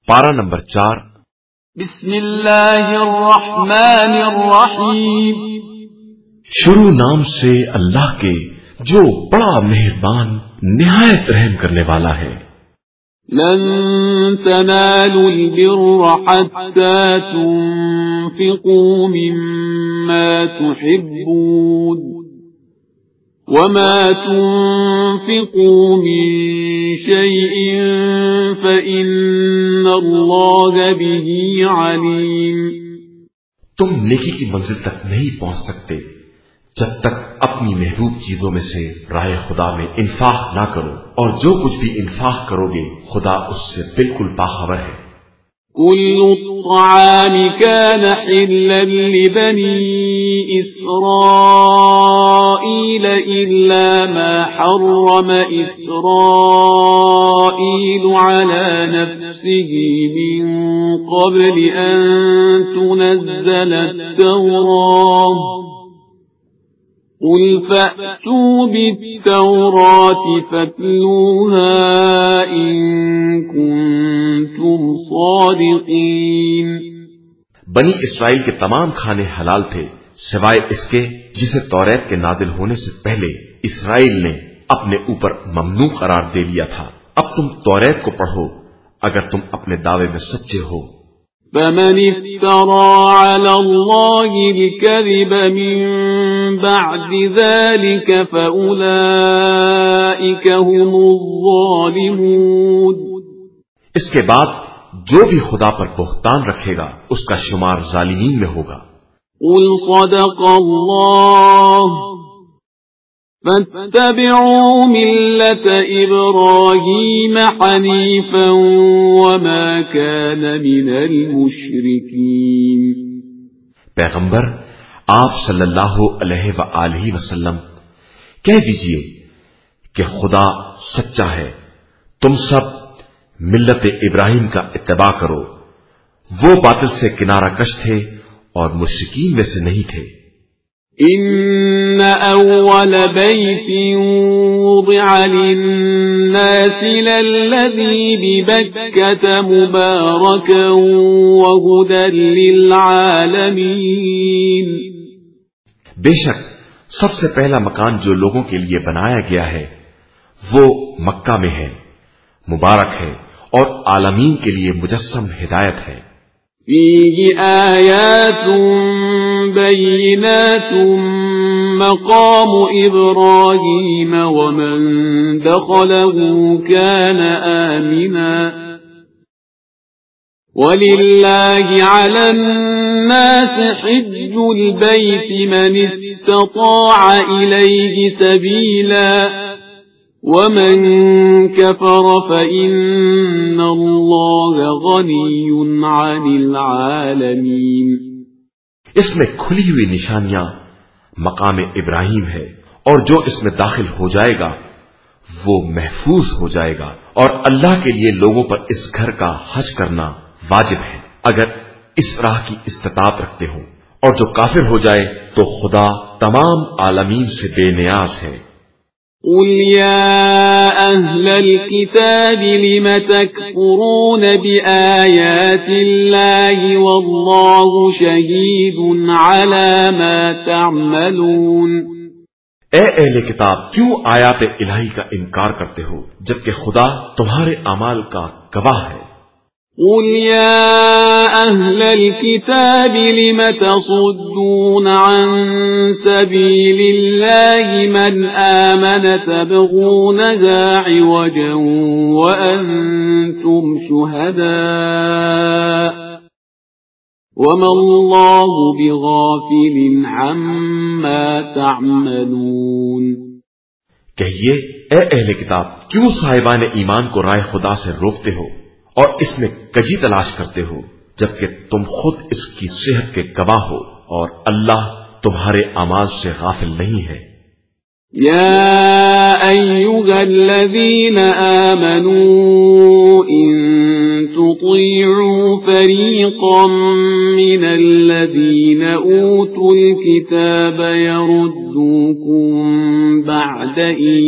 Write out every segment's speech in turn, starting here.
پارہ نمبر 4. بسم اللہ الرحمن الرحیم. شروع نام سے اللہ کے جو بڑا مہربان نہایت رحم کرنے والا ہے. لن تنالوا البر حتى تنفقوا مما تحبون وما تنفقوا من شيء فإن الله به عليم. تم نیکی کی منزل تک نہیں پہنچ سکتے جب تک اپنی محبوب چیزوں میں سے راہ خدا میں انفاق نہ کرو، اور جو کچھ بھی انفاق کرو گے خدا اس سے بالکل باخبر ہے. كل الطعام كان حلا لبني إسرائيل إلا ما حرم إسرائيل على نفسه من قبل أن تنزل التوراة قل فأتوا بالتوراة فاتلوها إن كنتم صادقين. بنی اسرائیل کے تمام کھانے حلال تھے سوائے اس کے جسے توریت کے نازل ہونے سے پہلے اسرائیل نے اپنے اوپر ممنوع قرار دے لیا تھا. اب تم توریت کو پڑھو اگر تم اپنے دعوے میں سچے ہو. فمن افترى على الله الكذب من بعد ذلك فأولئك هم الظالمون. اس کے بعد جو بھی خدا پر بہتان رکھے گا اس کا شمار ظالمین میں ہوگا. قل صدق الله فاتبعوا ملة إبراهيم حنيفا وما كان من المشركين. پیغمبر آپ صلی اللہ علیہ وآلہ وسلم کہہ دیجئے کہ خدا سچا ہے، تم سب ملت ابراہیم کا اتباع کرو، وہ باطل سے کنارہ کش تھے اور مشرکین میں سے نہیں تھے. ان اول بیت وضع للناس للذی ببکۃ مبارکا وہدی للعالمین. بے شک سب سے پہلا مکان جو لوگوں کے لیے بنایا گیا ہے وہ مکہ میں ہے، مبارک ہے اور عالمین کے لیے مجسم ہدایت ہے. فیہ آیات بینات مقام ابراہیم ومن دخلہ کان آمنا وللہ علی الناس حج البیت من استطاع الیہ سبیلا ومن كفر فإن الله غني عن العالمين. اس میں کھلی ہوئی نشانیاں مقام ابراہیم ہے اور جو اس میں داخل ہو جائے گا وہ محفوظ ہو جائے گا، اور اللہ کے لیے لوگوں پر اس گھر کا حج کرنا واجب ہے اگر اس راہ کی استطاعت رکھتے ہوں، اور جو کافر ہو جائے تو خدا تمام عالمین سے بے نیاز ہے. قل يا أهل الكتاب لم تكفرون بآيات الله والله شهيد على ما تعملون. اے اہل کتاب کیوں آیات الہی کا انکار کرتے ہو جبکہ خدا تمہارے اعمال کا گواہ ہے. قل يا أهل الكتاب لم تصدون عن سبيل الله من آمن تبغونها عوجا وأنتم شهداء وما الله بغافل عما تعملون. کہیے اے اہل کتاب کیوں صاحبان ایمان کو رائے خدا سے روکتے ہو اور اس میں کجی تلاش کرتے ہو جبکہ تم خود اس کی صحت کے گواہ ہو، اور اللہ تمہارے اعمال سے غافل نہیں ہے. یا ایھا الذین آمنوا ان تطیعوا فریقا من الذین اوتوا الکتاب یردوکم بعد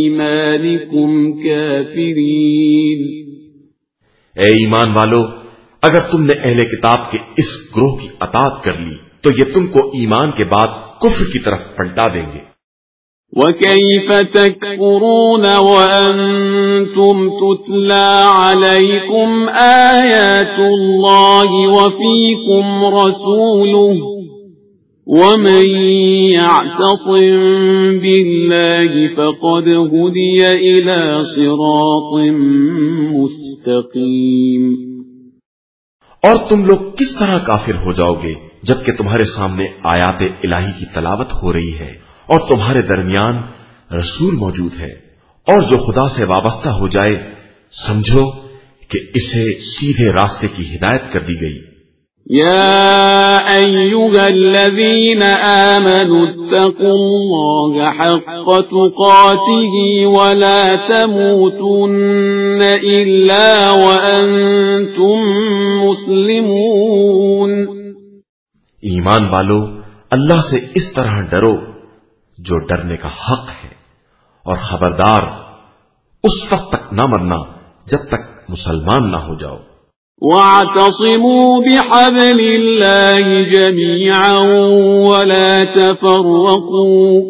ایمانکم کافرین. اے ایمان والو اگر تم نے اہل کتاب کے اس گروہ کی اطاعت کر لی تو یہ تم کو ایمان کے بعد کفر کی طرف پلٹا دیں گے۔ وَكَيْفَ تَكْفُرُونَ وَأَنْتُمْ تُتْلَى عَلَيْكُمْ آيَاتُ اللَّهِ وَفِيكُمْ رَسُولُهُ وَمَنْ يَعْتَصِمْ بِاللَّهِ فَقَدْ هُدِيَ إِلَى صِرَاطٍ مُسْتَقِيمٍ۔ اور تم لوگ کس طرح کافر ہو جاؤ گے جبکہ تمہارے سامنے آیات الہی کی تلاوت ہو رہی ہے اور تمہارے درمیان رسول موجود ہے، اور جو خدا سے وابستہ ہو جائے سمجھو کہ اسے سیدھے راستے کی ہدایت کر دی گئی۔ يا أيها الذين آمنوا اتقوا الله حق تقاته ولا تموتن إلا وأنتم مسلمون۔ ایمان والو، اللہ سے اس طرح ڈرو جو ڈرنے کا حق ہے، اور خبردار اس وقت تک نہ مرنا جب تک مسلمان نہ ہو جاؤ۔ وَاعْتَصِمُوا بِحَبْلِ اللَّهِ جَمِيعًا وَلَا تَفَرَّقُوا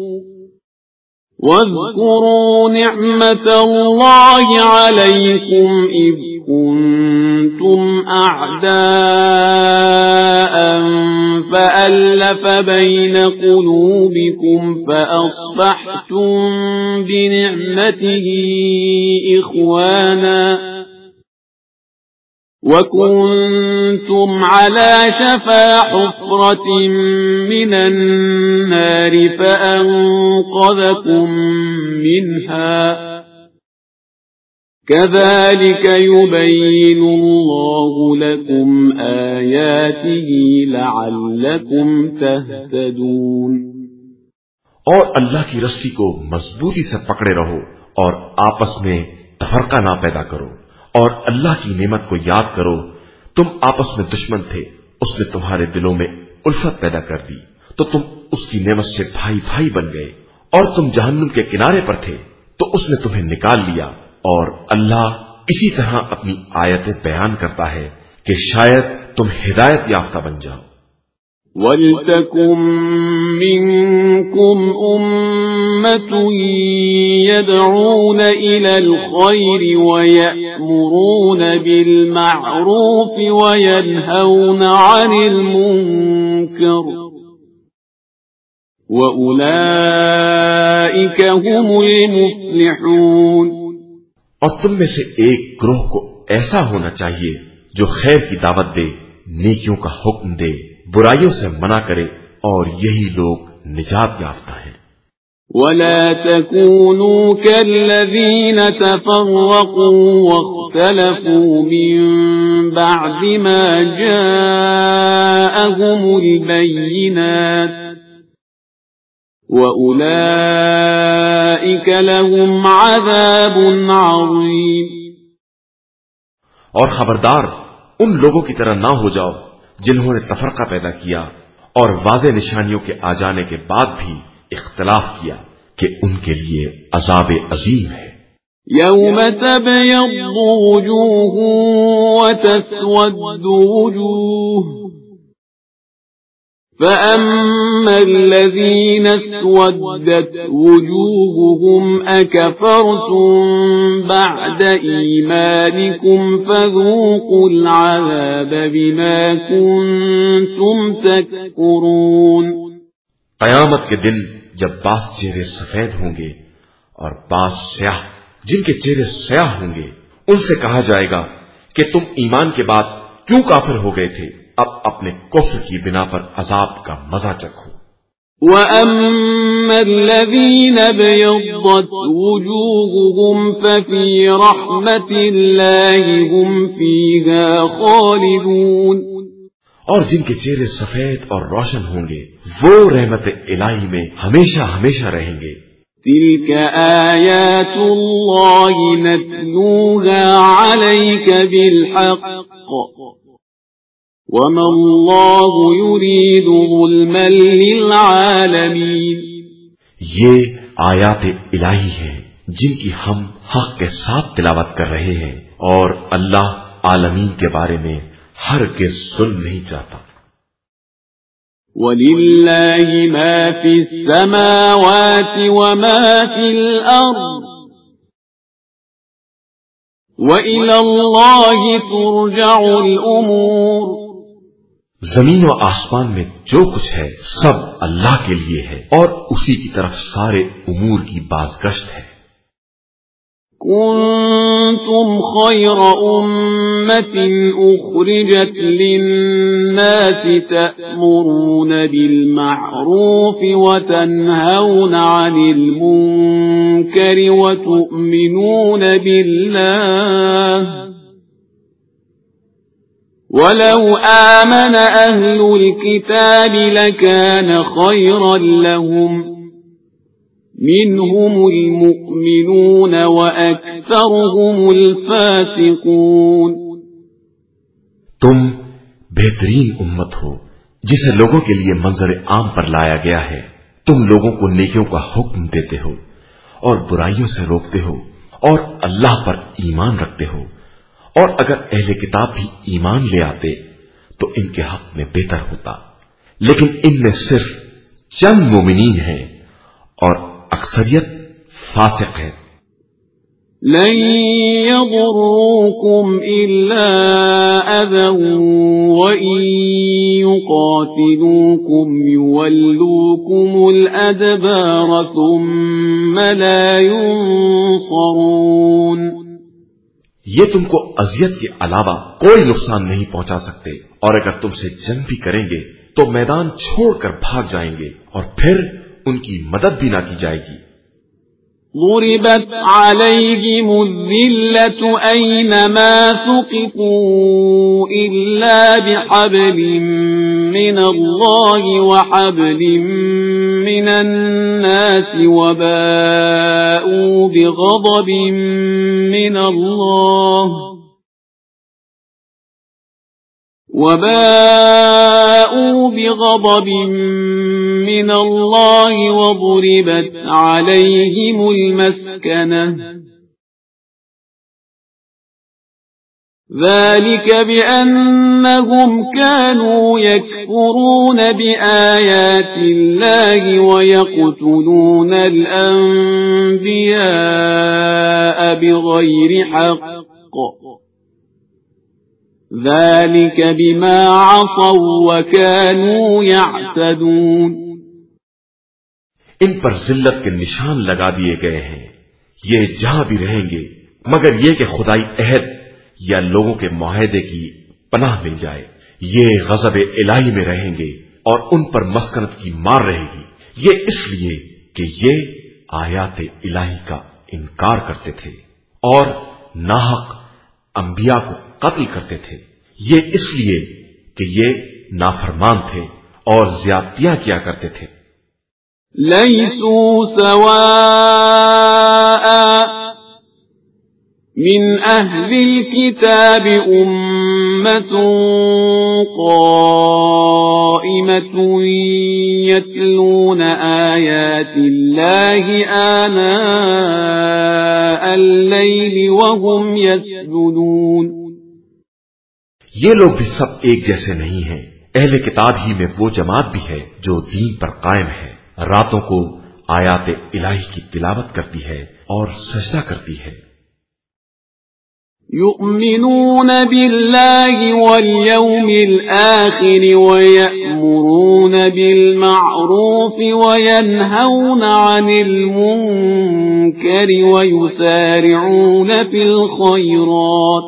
وَاذْكُرُوا نِعْمَةَ اللَّهِ عَلَيْكُمْ إِذْ كُنتُمْ أَعْدَاءً فَأَلَّفَ بَيْنَ قُلُوبِكُمْ فَأَصْبَحْتُمْ بِنِعْمَتِهِ إِخْوَانًا وَكُنْتُمْ عَلَى شَفَا حُفْرَةٍ مِّنَ النَّارِ فَأَنقَذَكُم مِّنْهَا كَذَلِكَ يُبَيِّنُ اللَّهُ لَكُمْ آيَاتِهِ لَعَلَّكُمْ تَهْتَدُونَ۔ اور اللہ کی رسی کو مضبوطی سے پکڑے رہو اور آپس میں تفرقہ نہ پیدا کرو، اور اللہ کی نعمت کو یاد کرو۔ تم آپس میں دشمن تھے، اس نے تمہارے دلوں میں الفت پیدا کر دی تو تم اس کی نعمت سے بھائی بھائی بن گئے، اور تم جہنم کے کنارے پر تھے تو اس نے تمہیں نکال لیا۔ اور اللہ اسی طرح اپنی آیتیں بیان کرتا ہے کہ شاید تم ہدایت یافتہ بن جاؤ۔ وَلْتَكُن مِّنكُمْ أُمَّةٌ يَدْعُونَ إِلَى الْخَيْرِ وَيَأْمُرُونَ بِالْمَعْرُوفِ وَيَنْهَوْنَ عَنِ الْمُنكَرِ وَأُولَئِكَ هُمُ الْمُفْلِحُونَ۔ اور تم میں سے ایک گروہ کو ایسا ہونا چاہیے جو خیر کی دعوت دے، نیکیوں کا حکم دے، برائیوں سے منع کرے، اور یہی لوگ نجات یافتہ ہیں۔ وَلَا تَكُونُوا كَالَّذِينَ تَفَرَّقُوا وَاخْتَلَفُوا مِن بَعْدِ مَا جَاءَهُمُ الْبَيِّنَاتُ وَأُولَئِكَ لَهُمْ عَذَابٌ عَظِيمٌ۔ اور خبردار ان لوگوں کی طرح نہ ہو جاؤ جنہوں نے تفرقہ پیدا کیا اور واضح نشانیوں کے آ جانے کے بعد بھی اختلاف کیا کہ ان کے لیے عذاب عظیم ہے۔ يَوْمَ تَبْيَضُّ وُجُوهٌ وَتَسْوَدُّ وُجُوهٌ فَأَمَّا الَّذِينَ اسْوَدَّتْ وُجُوهُهُمْ أَكَفَرْتُمْ بَعْدَ إِيمَانِكُمْ فَذُوقُوا الْعَذَابَ بِمَا كُنتُمْ تَكْفُرُونَ۔ قیامت کے دن جب بعض چہرے سفید ہوں گے اور بعض سیاہ، جن کے چہرے سیاہ ہوں گے، ان سے کہا جائے گا کہ تم ایمان کے بعد کیوں کافر ہو گئے تھے؟ اب اپنے کفر کی بنا پر عذاب کا مزہ چکھو۔ وَأَمَّا الَّذِينَ ابْيَضَّتْ وُجُوهُهُمْ فَفِي رَحْمَةِ اللَّهِ هُمْ فِيهَا خَالِدُونَ۔ اور جن کے چہرے سفید اور روشن ہوں گے وہ رحمت الہی میں ہمیشہ ہمیشہ رہیں گے۔ تِلْكَ آيَاتُ اللَّهِ نَتْلُوهَا عَلَيْكَ بِالْحَقِّ وَمَا اللَّهُ يُرِيدُ ظُلْمًا لِلْعَالَمِينَ۔ یہ آیات الہی ہیں جن کی ہم حق کے ساتھ تلاوت کر رہے ہیں، اور اللہ عالمین کے بارے میں हरगिज़ सुन नहीं चाहता। वलिल्लाहि मा फिस समावाति व मा फिल अर्द व इलल्लाहि तुरजउल उमूर। जमीन व आसमान में जो कुछ है सब अल्लाह के लिए है और उसी की तरफ सारे उमूर की बाज़गश्त है। कुंतुम खैर उम्मतिन उखरिजत लिन्नासि तअमुरून बिल मअरूफ व तन्हौना अनिल मुनकर व तु'मिनून बिल्लाह वलौ आमन अहलुल किताब लकान खैरन लहुम मिनहुमुल मुअमिनून व अक्सरुहुमुल फासिकून। तुम बेहतरीन उम्मत हो जिसे लोगों के लिए मंजर आम पर लाया गया है। तुम लोगों को नेकियों का हुक्म देते हो और बुराइयों से रोकते हो और अल्लाह पर ईमान रखते हो, और अगर अहले किताब भी ईमान ले आते तो इनके हक में बेहतर होता, लेकिन इनमें सिर्फ चंद मोमिनीन हैं और अक्सरियत फासिक है। लन यदुर्रुकुम इल्ला अज़न व इन युक़ातिलूकुम युवल्लूकुमुल अदबार सुम्मा ला युनसरून। ये तुमको अजियत के अलावा कोई नुकसान नहीं पहुंचा सकते, और अगर तुमसे जंग भी करेंगे तो मैदान छोड़कर भाग जाएंगे और फिर उनकी मदद भी ना की जाएगी। ضربت عليهم الذلة أينما ثقفوا إلا بحبل من الله وحبل من الناس وباءوا بغضب من الله وضربت عليهم المسكنة ذلك بأنهم كانوا يكفرون بآيات الله ويقتلون الأنبياء بغير حق ذلك بما عصوا وكانوا يعتدون۔ इन पर जिल्लत के निशान लगा दिए गए हैं। ये जहां भी रहेंगे मगर ये कि खुदाई अहद या लोगों के मुआहदे की पनाह मिल जाए। ये गज़ब इलाही में रहेंगे और उन पर मस्कनत की मार रहेगी। ये इसलिए कि ये आयात इलाही का इनकार करते थे और नाहक अंबिया को कत्ल करते थे। ये इसलिए कि ये नाफरमान थे और ज्यादतियां किया करते थे। लैसू सवाअ मिन अहलिल किताब उम्मतुन क़ाइमतुन यतलून आयातिल्लाहि आनाअल लैलि वहुम यस्जुदून। ये लोग भी सब एक जैसे नहीं हैं। अहले किताब ही में वो जमात भी है जो दीन पर कायम है, रातों को आयात इलाही की तिलावत करती है और सजदा करती है। युमिनून बिल्लाहि वल यौमिल आखिर व यअमुरून बिल मअरूफ व यनहौन अनिल मुनकर व युसारिऊन फिल खैरात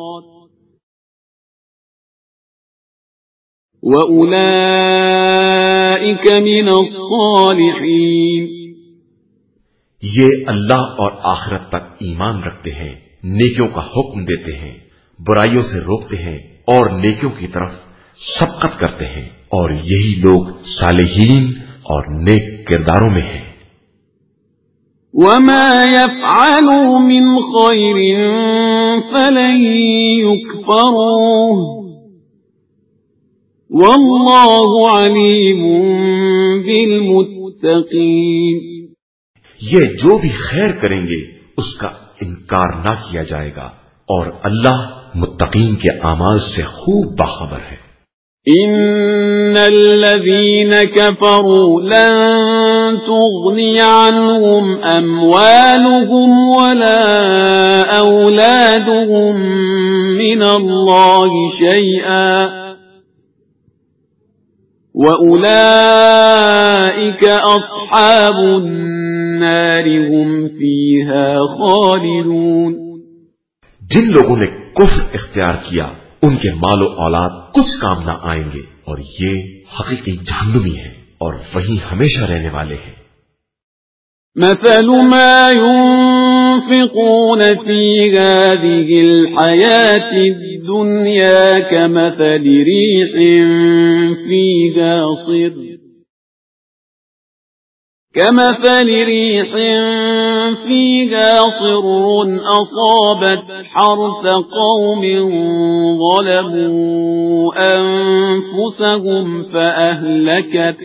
वउलाइक मिनस्सालिहीन। ये अल्लाह और आखिरत पर ईमान रखते हैं, नेकियों का हुक्म देते हैं, बुराइयों से रोकते हैं और नेकियों की तरफ सबकत करते हैं, और यही लोग सालिहीन और नेक किरदारों में हैं। वमा यफ़अलू मिन खैरिन फलन युकफ़रूह वल्लाहु अलीमुम बिल मुत्तक़ीन। ये जो भी खैर करेंगे उसका इनकार ना किया जाएगा और अल्लाह متقین کے اعمال سے خوب باخبر ہے۔ إن الذين كفروا لن تغني عنهم أموالهم ولا أولادهم من الله شيئا وأولئك أصحاب النار هم فيها خالدون۔ جن لوگوں نے کفر اختیار کیا ان کے مال و اولاد کچھ کام نہ آئیں گے اور یہ حقیقی جہنمی ہیں اور وہیں ہمیشہ رہنے والے ہیں۔ مثل ما ينفقون في هذه الحياة الدنيا كمثل ريح فيها صر أصابت حرث قوم ظلموا أنفسهم فأهلكت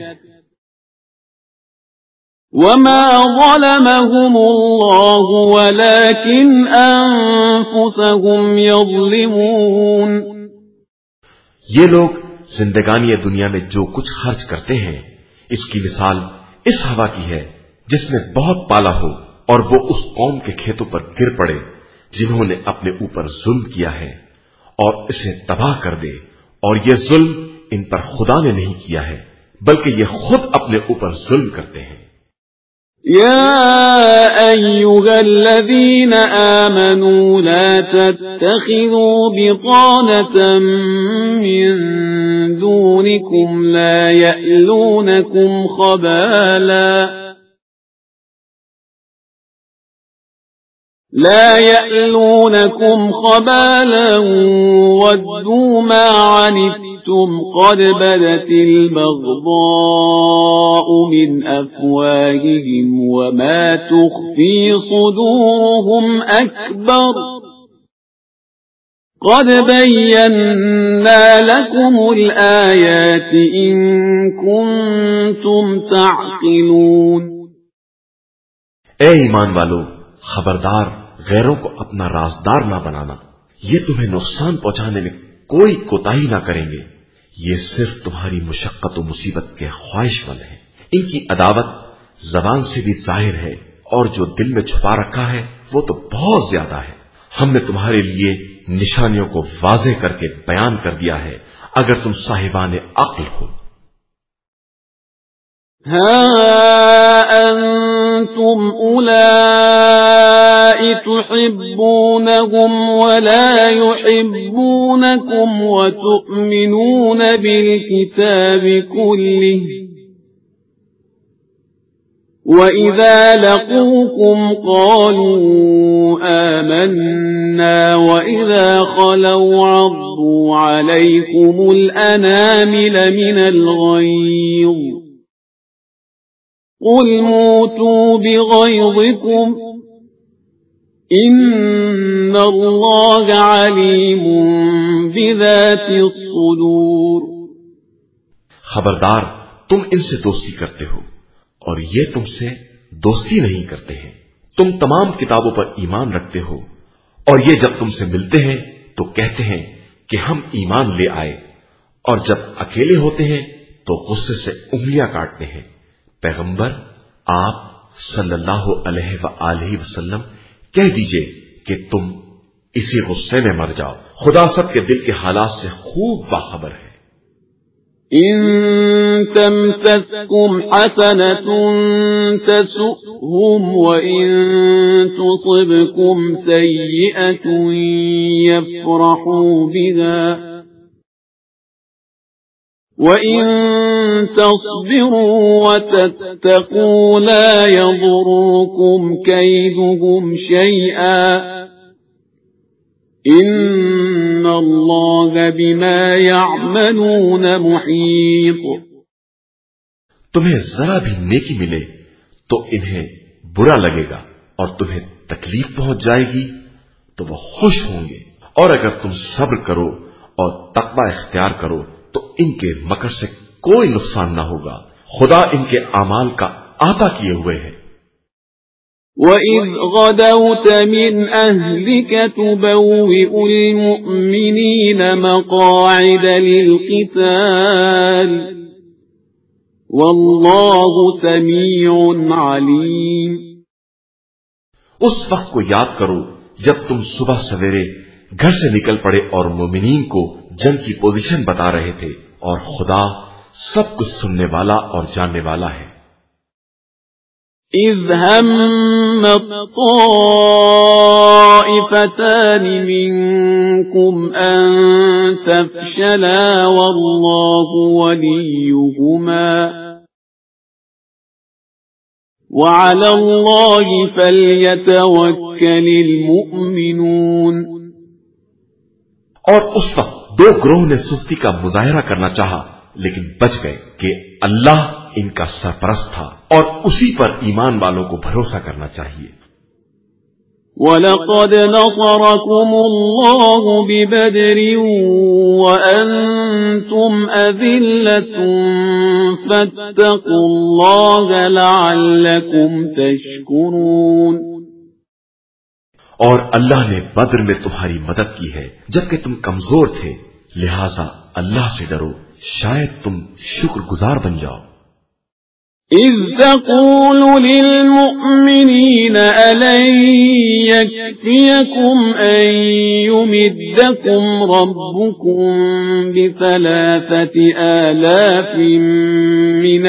وما ظلمهم الله ولكن أنفسهم يظلمون۔ یہ لوگ زندگانی دنیا میں جو کچھ خرچ کرتے ہیں اس کی مثال اس ہوا کی ہے جس میں بہت پالا ہو اور وہ اس قوم کے کھیتوں پر گر پڑے جنہوں نے اپنے اوپر ظلم کیا ہے اور اسے تباہ کر دے، اور یہ ظلم ان پر خدا نے نہیں کیا ہے بلکہ یہ خود اپنے اوپر ظلم کرتے ہیں۔ يا أيها الذين آمنوا لا تتخذوا بطانة من دونكم لا يألونكم خبالا ودوا ما عنتم قد بدت البغضاء من أفواههم وما تخفي صدورهم أكبر قد بينا لكم الآيات إن كنتم تعقلون۔ اے ایمان والو، خبردار غیروں کو اپنا رازدار نہ بنانا، یہ تمہیں نقصان پہنچانے میں کوئی کوتاہی نہ کریں گے، یہ صرف تمہاری مشقت و مصیبت کے خواہش مند ہیں۔ ان کی عداوت زبان سے بھی ظاہر ہے اور جو دل میں چھپا رکھا ہے وہ تو بہت زیادہ ہے۔ ہم نے تمہارے لیے نشانیوں کو واضح کر کے بیان کر دیا ہے اگر تم صاحبان عقل ہو۔ ها أنتم أولئك تحبونهم ولا يحبونكم وتؤمنون بالكتاب كله وإذا لقوكم قالوا آمنا وإذا خلوا عضوا عليكم الأنامل من الغيظ قل موتوا بغيظكم إن الله عليم بذات الصدور۔ خبردار، تم ان سے دوستی کرتے ہو اور یہ تم سے دوستی نہیں کرتے ہیں۔ تم تمام کتابوں پر ایمان رکھتے ہو اور یہ جب تم سے ملتے ہیں تو کہتے ہیں کہ ہم ایمان لے آئے، اور جب اکیلے ہوتے ہیں تو غصے سے انگلیاں کاٹتے ہیں۔ پیغمبر آپ صلی اللہ علیہ وآلہ وسلم کہہ دیجئے کہ تم اسی غصے میں مر جاؤ، خدا سب کے دل کے حالات سے خوب باخبر ہے۔ إن تمسسكم حسنة تسؤهم وإن تصبكم سيئة يفرحوا بها وَإِن تَصْبِرُوا وَتَتَّقُوا لَا يَضُرُّكُمْ كَيْدُهُمْ شَيْئًا إِنَّ اللَّهَ بِمَا يَعْمَلُونَ مُحِيطٌ۔ تمہیں ذرا بھی نیکی ملے تو انہیں برا لگے گا، اور تمہیں تکلیف پہنچ جائے گی تو وہ خوش ہوں گے، اور اگر تم صبر کرو اور تقوی اختیار کرو تو ان کے مکر سے کوئی نقصان نہ ہوگا، خدا ان کے اعمال کا احاطہ کیے ہوئے ہے۔ وَإِذْ غَدَوْتَ مِنْ أَهْلِكَ تُبَوِّئُ الْمُؤْمِنِينَ مَقَاعِدَ لِلْقِتَالِ وَاللَّهُ سَمِيعٌ عَلِيمٌ۔ اس وقت کو یاد کرو جب تم صبح سویرے گھر سے نکل پڑے اور مومنین کو جنگ کی پوزیشن بتا رہے تھے، اور خدا سب کچھ سننے والا اور جاننے والا ہے۔ اذ هم الطائفتان منكم ان تفشلا والله وليهما وعلى الله فليتوكل المؤمنون۔ اور اس وقت دو گروہ نے سستی کا مظاہرہ کرنا چاہا لیکن بچ گئے کہ اللہ ان کا سرپرست تھا اور اسی پر ایمان والوں کو بھروسہ کرنا چاہیے۔ وَلَقَدْ نَصَرَكُمُ اللَّهُ بِبَدْرٍ وَأَنْتُمْ أَذِلَّةٌ فَاتَّقُوا اللَّهَ لَعَلَّكُمْ تَشْكُرُونَ۔ اور اللہ نے بدر میں تمہاری مدد کی ہے جبکہ تم کمزور تھے، لہذا اللہ سے ڈرو، شاید تم شکر گزار بن جاؤ۔ اذ تقول للمؤمنین ألن يكفيكم أن يمدكم ربكم ب3,000 من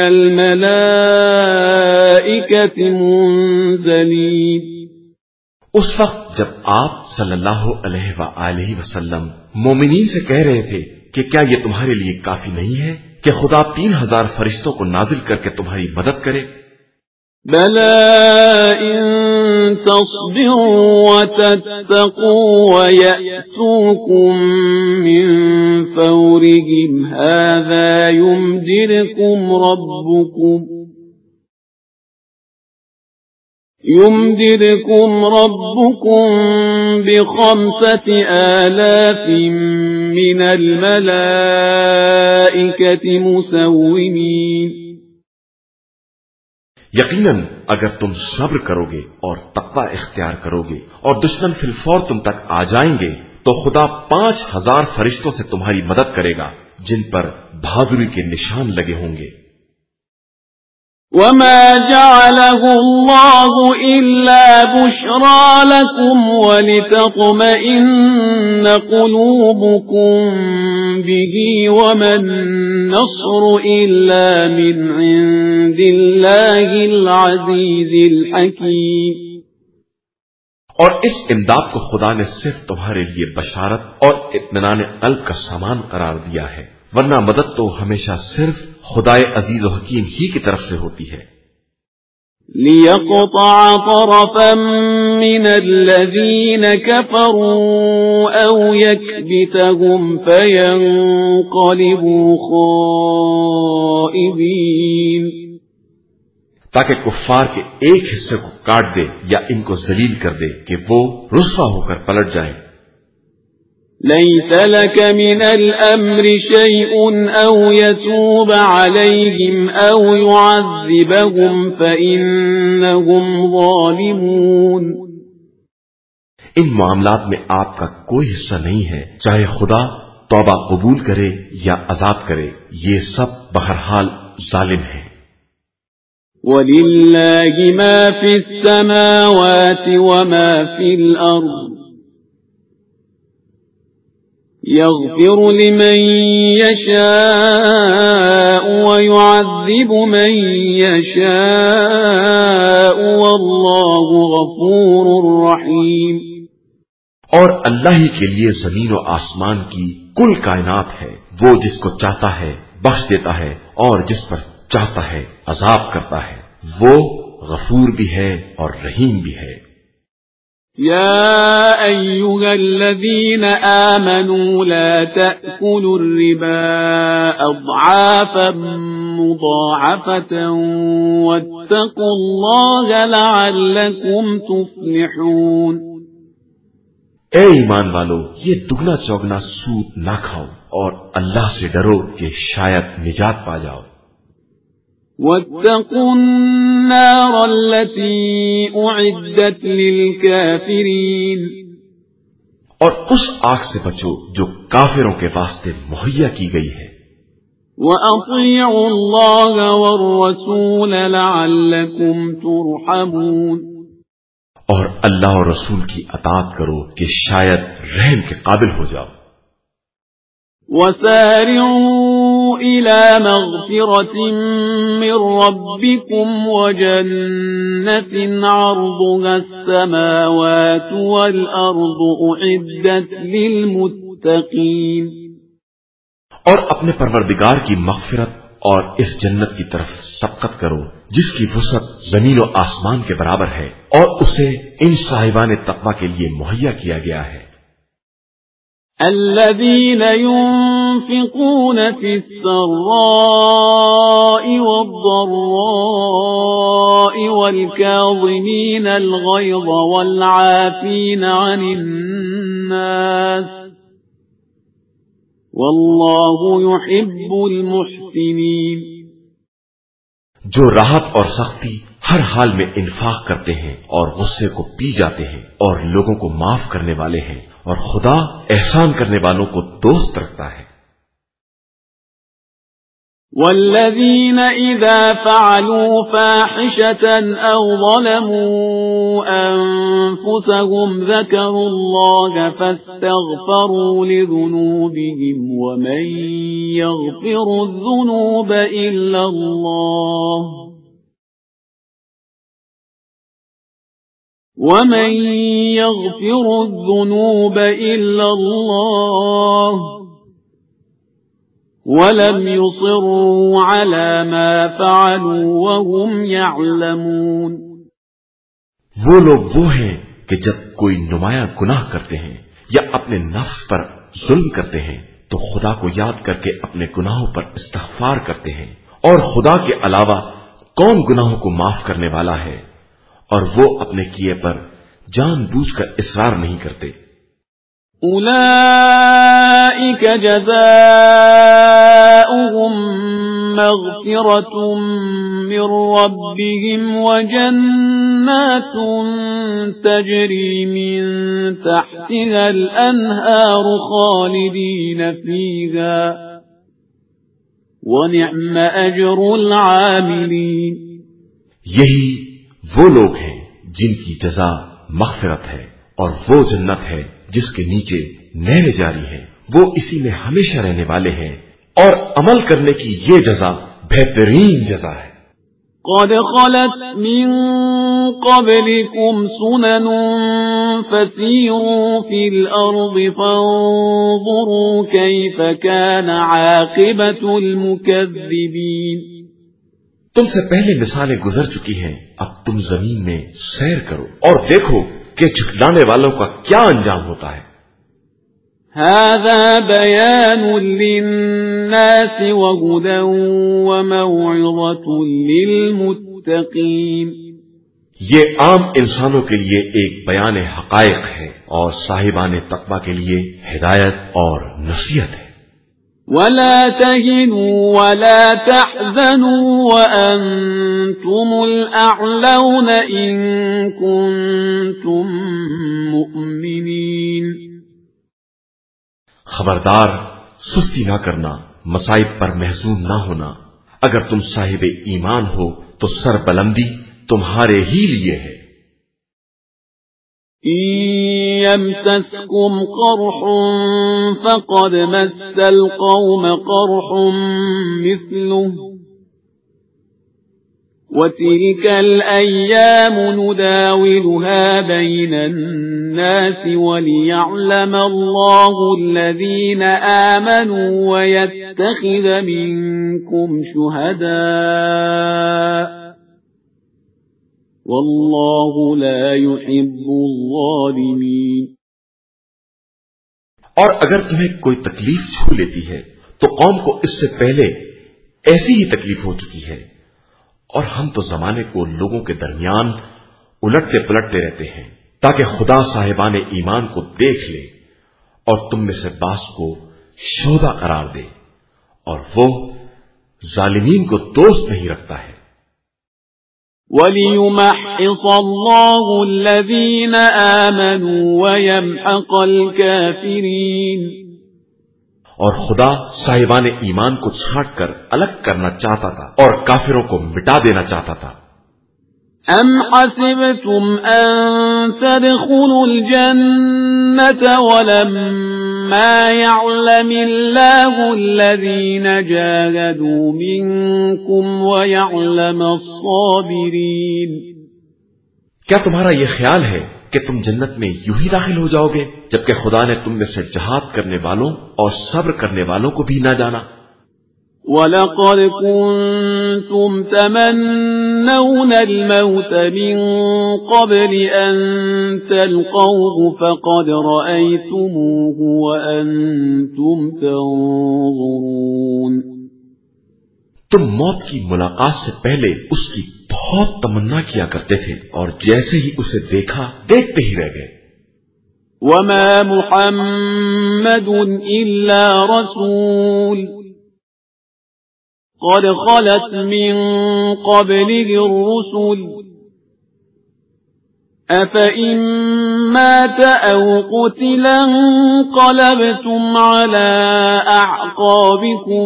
الملائكة منزلين۔ اس وقت جب آپ صلی اللہ علیہ وآلہ وسلم مومنین سے کہہ رہے تھے کہ کیا یہ تمہارے لیے کافی نہیں ہے کہ خدا 3,000 فرشتوں کو نازل کر کے تمہاری مدد کرے؟ بَلَىٰ إِن تَصْبِرُوا وَتَتَّقُوا وَيَأْتُوكُم مِّن فَوْرِهِمْ هَٰذَا يُمْدِدْكُمْ رَبُّكُم ب5,000 من الملائكة مسومين۔ یقیناً اگر تم صبر کرو گے اور تقوی اختیار کرو گے اور دشمن فی الفور تم تک آ جائیں گے تو خدا 5,000 فرشتوں سے تمہاری مدد کرے گا جن پر بہادری کے نشان لگے ہوں گے۔ وَمَا جَعَلَهُ اللَّهُ إِلَّا بُشْرَىٰ لَكُمْ وَلِتَطْمَئِنَّ قُلُوبُكُم بِهِ وَمَا النَّصْرُ إِلَّا مِنْ عِندِ اللَّهِ الْعَزِيزِ الْحَكِيمِ۔ اور اس امداد کو خدا نے صرف تمہارے لیے بشارت اور اطمینان قلب کا سامان قرار دیا ہے، ورنہ مدد تو ہمیشہ صرف خدائے عزیز و حکیم ہی کی طرف سے ہوتی ہے۔ لِيَقْطَعَ طَرَفًا مِّنَ الَّذِينَ كَفَرُوا أَوْ يَكْبِتَهُمْ فَيَنقَلِبُوا خَائِبِينَ، تاکہ کفار کے ایک حصے کو کاٹ دے یا ان کو ذلیل کر دے کہ وہ رسوا ہو کر پلٹ جائیں۔ لَيْسَ لَكَ مِنَ الْأَمْرِ شَيْءٌ أَوْ يَتُوبَ عَلَيْهِمْ أَوْ يُعَذِّبَهُمْ فَإِنَّهُمْ ظَالِمُونَ۔ ان معاملات میں آپ کا کوئی حصہ نہیں ہے، چاہے خدا توبہ قبول کرے یا عذاب کرے، یہ سب بہرحال ظالم ہیں۔ وَلِلَّهِ مَا فِي السَّمَاوَاتِ وَمَا فِي الْأَرْضِ يَغْفِرُ لِمَن يَشَاءُ وَيُعَذِّبُ مَن يَشَاءُ وَاللَّهُ غَفُورٌ رَّحِيمٌ۔ اور اللہ ہی کے لیے زمین و آسمان کی کل کائنات ہے، وہ جس کو چاہتا ہے بخش دیتا ہے اور جس پر چاہتا ہے عذاب کرتا ہے، وہ غفور بھی ہے اور رحیم بھی ہے۔ يا أيها الذين آمنوا لا تأكلوا الربا أضعافا مضاعفة واتقوا الله لعلكم تفلحون۔ اے ایمان والو، یہ دگنا چوگنا سود نہ کھاؤ اور اللہ سے ڈرو کہ شاید نجات پا جاؤ۔ واتقوا النار التي أعدت للكافرين اور اس آگ سے بچو جو کافروں کے واسطے مہیا کی گئی ہے. وَأَطِيعُوا اللَّهَ وَالرَّسُولَ لَعَلَّكُمْ تُرْحَمُونَ اور اللہ اور رسول کی اطاعت کرو کہ شاید رحم کے قابل ہو جاؤ. وَسَارِعُوا إِلَى مَغْفِرَةٍ مِّن رَّبِّكُمْ وَجَنَّةٍ عَرْضُهَا السَّمَاوَاتُ وَالْأَرْضُ أُعِدَّتْ لِلْمُتَّقِينَ اور اپنے پروردگار کی مغفرت اور اس جنت کی طرف سبقت کرو جس کی وسعت زمین و آسمان کے برابر ہے اور اسے ان صاحبان تقوی کے لیے مہیا کیا گیا ہے. الذين ينفقون في السراء والضراء والكاظمين الغيظ والعافين عن الناس والله يحب المحسنين جو راحت اور سختی ہر حال میں انفاق کرتے ہیں اور غصے کو پی جاتے ہیں اور لوگوں کو معاف کرنے والے ہیں اور خدا احسان کرنے والوں کو دوست رکھتا ہے. والذين إذا فعلوا فاحشة أو ظلموا أنفسهم ذكروا الله فاستغفروا لذنوبهم ومن يغفر الذنوب إلا الله ومن يغفر الذنوب إلا الله ولم يصروا على ما فعلوا وهم يعلمون وہ لوگ وہ ہیں کہ جب کوئی نمایاں گناہ کرتے ہیں یا اپنے نفس پر ظلم کرتے ہیں تو خدا کو یاد کر کے اپنے گناہوں پر استغفار کرتے ہیں اور خدا کے علاوہ کون گناہوں کو معاف کرنے والا ہے اور وہ اپنے کیے پر جان بوجھ کر اصرار نہیں کرتے. اولئک جزاؤہم مغفرۃ من ربہم وجنات تجری من تحتها الانہار خالدین فیہا ونعم اجر العاملین. یہی وہ لوگ ہیں جن کی جزا مغفرت ہے اور وہ جنت ہے جس کے نیچے نہریں جاری ہیں، وہ اسی میں ہمیشہ رہنے والے ہیں اور عمل کرنے کی یہ جزا بہترین جزا ہے. قد خلت من قبلكم سنن فسيروا في الأرض فانظروا كيف كان عاقبة المكذبين. تم سے پہلے مثالیں گزر چکی ہیں، اب تم زمین میں سیر کرو اور دیکھو کہ جھٹلانے والوں کا کیا انجام ہوتا ہے. هذا بيان للناس وهدى وموعظة للمتقين. یہ عام انسانوں کے لیے ایک بیان حقائق ہے اور صاحبان تقوی کے لیے ہدایت اور نصیحت ہے. ولا تهنوا ولا تحزنوا وأنتم الأعلون إن كنتم مؤمنين. خبردار سستی نہ کرنا، مصائب پر محزون نہ ہونا. اگر تم صاحب ایمان ہو تو سر بلندی تمہارے ہی لیے ہے. يمسسكم قرح فقد مس القوم قرح مثله وتلك الأيام نداولها بين الناس وليعلم الله الذين آمنوا ويتخذ منكم شهداء واللہ لا يحب الظالمین. اور اگر تمہیں کوئی تکلیف چھو لیتی ہے تو قوم کو اس سے پہلے ایسی ہی تکلیف ہو چکی ہے اور ہم تو زمانے کو لوگوں کے درمیان الٹتے پلٹتے رہتے ہیں تاکہ خدا صاحبان ایمان کو دیکھ لے اور تم میں سے بعض کو شہدا قرار دے اور وہ ظالمین کو دوست نہیں رکھتا ہے۔ وَلِيُمَحِّصَ اللَّهُ الَّذِينَ آمَنُوا وَيَمْحَقَ الْكَافِرِينَ، اور خدا صاحبان ایمان کو چھانٹ کر الگ کرنا چاہتا تھا اور کافروں کو مٹا دینا چاہتا تھا۔ أَمْ حَسِبْتُمْ أَن تَدْخُلُوا الْجَنَّةَ وَلَمَّا يَعْلَمِ اللَّهُ الَّذِينَ جَاهَدُوا مِنكُمْ وَيَعْلَمَ الصَّابِرِينَ، کیا تمہارا یہ خیال ہے کہ تم جنت میں یوں ہی داخل ہو جاؤ گے جبکہ خدا نے تم میں سے جہاد کرنے والوں اور صبر کرنے والوں کو بھی نہ جانا؟ وَلَقَدْ كُنْتُمْ تَمَنَّوْنَ الْمَوْتَ مِنْ قَبْلِ أَنْ تَلْقَوْهُ فَقَدْ رَأَيْتُمُوهُ وَأَنْتُمْ تَنْظُرُونَ، تم موت کی ملاقات سے پہلے اس کی بہت تمنا کیا کرتے تھے اور جیسے ہی اسے دیکھا دیکھتے ہی رہ گئے۔ وَمَا مُحَمَّدٌ إِلَّا رَسُولٌ قَدْ خَلَتْ مِن قَبْلِهِ الرُّسُلُ أَفَإِن مَّاتَ أَوْ قُتِلَ انقَلَبْتُمْ عَلَىٰ أَعْقَابِكُمْ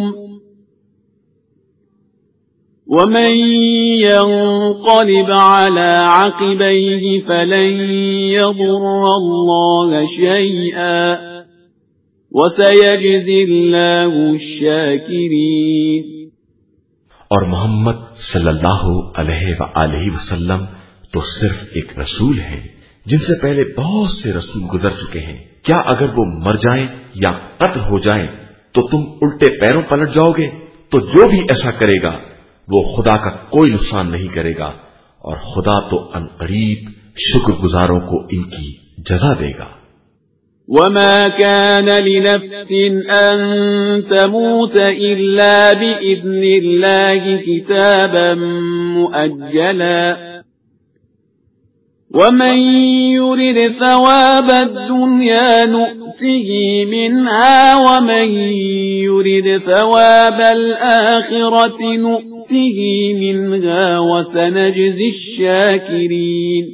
وَمَن يَنقَلِبْ عَلَىٰ عَقِبَيْهِ فَلَن يَضُرَّ اللَّهَ شَيْئًا وَسَيَجْزِي اللَّهُ الشَّاكِرِينَ۔ اور محمد صلی اللہ علیہ وآلہ وسلم تو صرف ایک رسول ہیں جن سے پہلے بہت سے رسول گزر چکے ہیں۔ کیا اگر وہ مر جائیں یا قتل ہو جائیں تو تم الٹے پیروں پلٹ جاؤ گے؟ تو جو بھی ایسا کرے گا وہ خدا کا کوئی نقصان نہیں کرے گا، اور خدا تو ان قریب شکر گزاروں کو ان کی جزا دے گا۔ وَمَا كَانَ لِنَفْسٍ أَن تَمُوتَ إِلَّا بِإِذْنِ اللَّهِ كِتَابًا مُؤَجَّلًا وَمَن يُرِدْ ثَوَابَ الدُّنْيَا نُؤْتِهِ مِنْهَا وَمَن يُرِدْ ثَوَابَ الْآخِرَةِ نُؤْتِهِ مِنْهَا وَسَنَجْزِي الشَّاكِرِينَ۔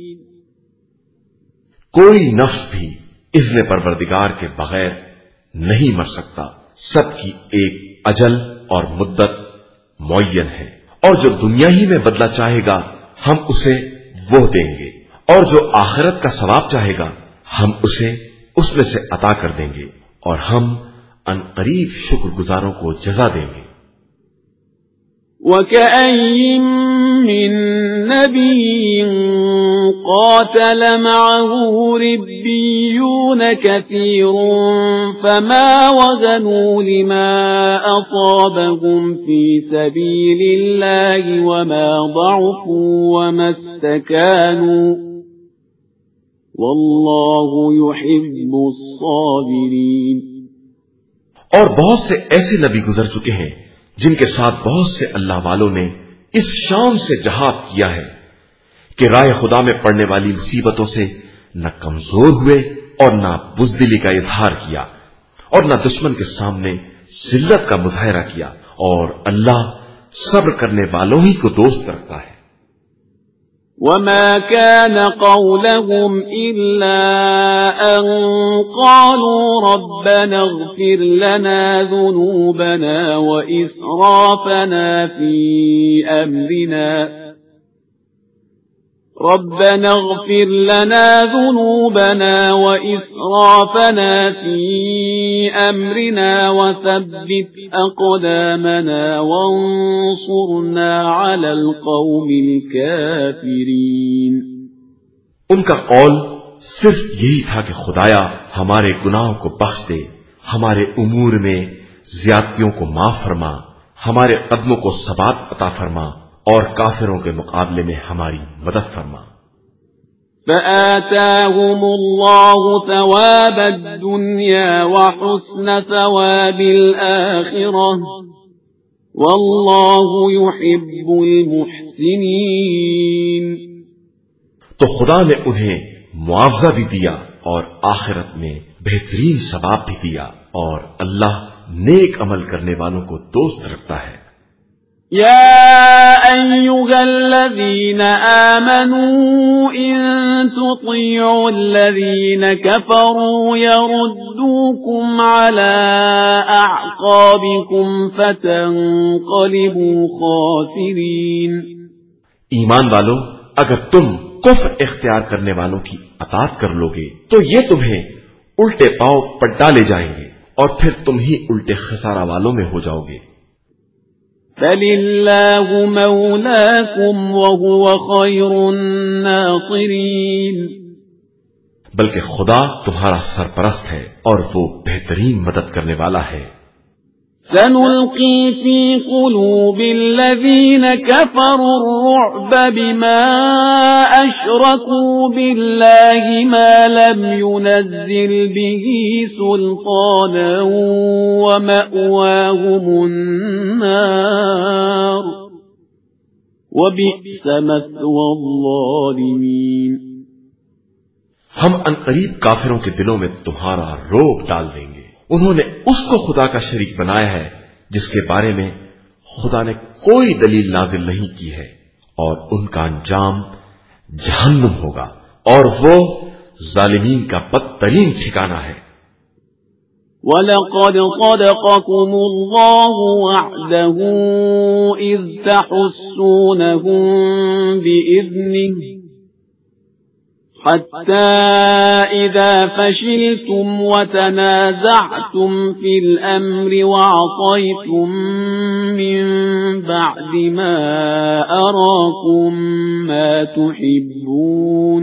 کوئی نفس بھی اذن پروردگار کے بغیر نہیں مر سکتا، سب کی ایک اجل اور مدت معین ہے، اور جو دنیا ہی میں بدلہ چاہے گا ہم اسے وہ دیں گے، اور جو آخرت کا ثواب چاہے گا ہم اسے اس میں سے عطا کر دیں گے، اور ہم ان قریب شکر گزاروں کو جزا دیں گے۔ وَكَأَيِّن مِّن نَّبِيٍّ قَاتَلَ مَعَهُ رِبِّيُّونَ كَثِيرٌ فَمَا وَهَنُوا لِمَا أَصَابَهُمْ فِي سَبِيلِ اللَّهِ وَمَا ضَعُفُوا وَمَا اسْتَكَانُوا وَاللَّهُ يُحِبُّ الصَّابِرِينَ۔ اور بہت سے ایسے نبی گزر چکے ہیں جن کے ساتھ بہت سے اللہ والوں نے اس شان سے جہاد کیا ہے کہ راہ خدا میں پڑنے والی مصیبتوں سے نہ کمزور ہوئے اور نہ بزدلی کا اظہار کیا اور نہ دشمن کے سامنے ذلت کا مظاہرہ کیا، اور اللہ صبر کرنے والوں ہی کو دوست رکھتا ہے۔ وَمَا كَانَ قَوْلَهُمْ إِلَّا أَن قَالُوا رَبَّنَا اغْفِرْ لَنَا ذُنُوبَنَا وَإِسْرَافَنَا فِي أَمْرِنَا رَبَّنَا اغْفِرْ لَنَا ذُنُوبَنَا وَإِسْرَافَنَا فِي أَمْرِنَا وَثَبِّتْ أَقْدَامَنَا وَانصُرْنَا عَلَى الْقَوْمِ الْكَافِرِينَ۔ ان کا قول صرف یہی تھا کہ خدایا ہمارے گناہوں کو بخش دے، ہمارے امور میں زیادتیوں کو معاف فرما، ہمارے قدموں کو ثبات عطا فرما، اور کافروں کے مقابلے میں ہماری مدد فرما۔ فآتاهم الله ثواب الدنيا وحسن ثواب الآخرة والله يحب المحسنين۔ تو خدا نے انہیں معاوضہ بھی دیا اور آخرت میں بہترین ثواب بھی دیا، اور اللہ نیک عمل کرنے والوں کو دوست رکھتا ہے۔ يا أيها الذين آمنوا إن تطيعوا الذين كفروا يردوكم على أعقابكم فتنقلبوا خاسرين. ایمان والو، اگر تم کفر اختیار کرنے والوں کی اطاعت کر لو گے تو یہ تمہیں الٹے پاؤں پر ڈالے جائیں گے اور پھر تم ہی الٹے خسارہ والوں میں ہو جاؤ گے. فَلِلَّهُ مَوْلَاكُمْ وَهُوَ خَيْرُ النَّاصِرِينَ. بلکہ خدا تمہارا سرپرست ہے اور وہ بہترین مدد کرنے والا ہے. سَنُلْقِي فِي قُلُوبِ الَّذِينَ كَفَرُوا الرُّعْبَ بِمَا أَشْرَكُوا بِاللَّهِ مَا لَمْ يُنَزِّلْ بِهِ سُلْطَانًا وَمَأْوَاهُمُ النَّارُ وَبِئْسَ مَثْوَى الظَّالِمِينَ. ہم عنقریب کافروں کے دلوں میں تمہارا روب ڈال دیں گے. انہوں نے اس کو خدا کا شریک بنایا ہے جس کے بارے میں خدا نے کوئی دلیل نازل نہیں کی ہے، اور ان کا انجام جہنم ہوگا اور وہ ظالمین کا بدترین ٹھکانہ ہے. وَلَقَدْ صَدَقَكُمُ اللَّهُ وَعْدَهُ إِذْ تَحُسُّونَهُم بِإِذْنِهِ حَتَّى إِذَا فَشِلْتُمْ وَتَنَازَعْتُمْ فِي الْأَمْرِ وَعَصَيْتُمْ مِنْ بَعْدِ مَا أَرَاكُمْ مَا تُحِبُّونَ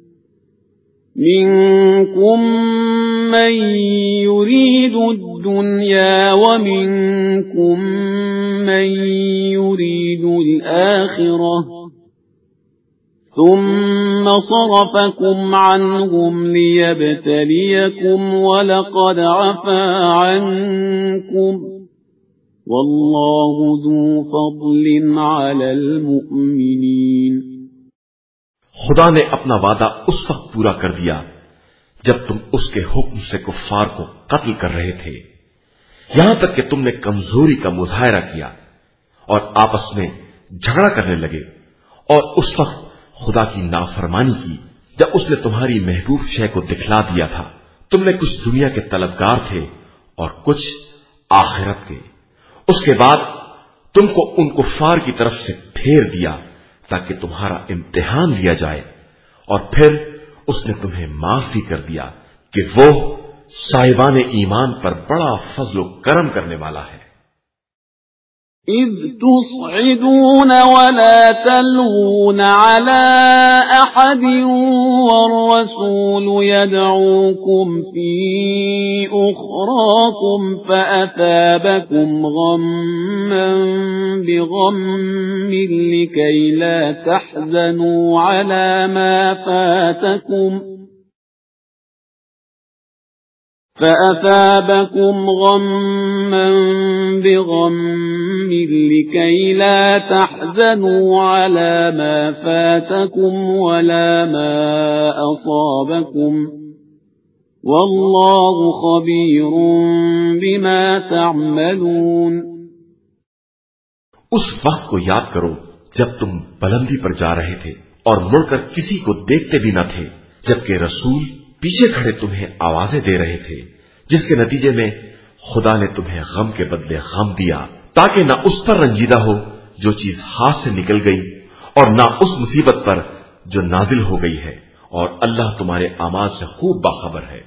مِنْكُمْ مَنْ يُرِيدُ الدُّنْيَا وَمِنْكُمْ مَنْ يُرِيدُ الْآخِرَةَ ثم صرفكم عنهم ليبتليكم ولقد عفا عنكم والله ذو فضل على المؤمنين. خدا نے اپنا وعدہ اس وقت پورا کر دیا جب تم اس کے حکم سے کفار کو قتل کر رہے تھے، یہاں تک کہ تم نے کمزوری کا مظاہرہ کیا اور آپس میں جھگڑا کرنے لگے، اور اس وقت خدا کی نافرمانی کی جب اس نے تمہاری محبوب شے کو دکھلا دیا تھا. تم نے کچھ دنیا کے طلبگار تھے اور کچھ آخرت کے. اس کے بعد تم کو ان کفار کی طرف سے پھیر دیا تاکہ تمہارا امتحان لیا جائے، اور پھر اس نے تمہیں معاف بھی کر دیا کہ وہ صاحبان ایمان پر بڑا فضل و کرم کرنے والا ہے. إِذْ تُصْعِدُونَ وَلَا تَلْوُونَ عَلَى أَحَدٍ وَالرَّسُولُ يَدْعُوكُمْ فِي أُخْرَاكُمْ فَأَثَابَكُمْ غَمًّا بِغَمٍّ لِكَيْ لَا تَحْزَنُوا عَلَى مَا فَاتَكُمْ فَأَثَابَكُمْ غَمًّا بِغَمٍّ لِكَيْ لَا تَحْزَنُوا عَلَى مَا فَاتَكُمْ وَلَا مَا أَصَابَكُمْ وَاللَّهُ خَبِيرٌ بِمَا تَعْمَلُونَ. اس وقت کو یاد کرو جب تم بلندی پر جا رہے تھے اور مڑ کر کسی کو دیکھتے بھی نہ تھے، جبکہ رسول پیچھے کھڑے تمہیں آوازیں دے رہے تھے، جس کے نتیجے میں خدا نے تمہیں غم کے بدلے غم دیا تاکہ نہ اس پر رنجیدہ ہو جو چیز ہاتھ سے نکل گئی اور نہ اس مصیبت پر جو نازل ہو گئی ہے، اور اللہ تمہارے اعمال سے خوب باخبر ہے.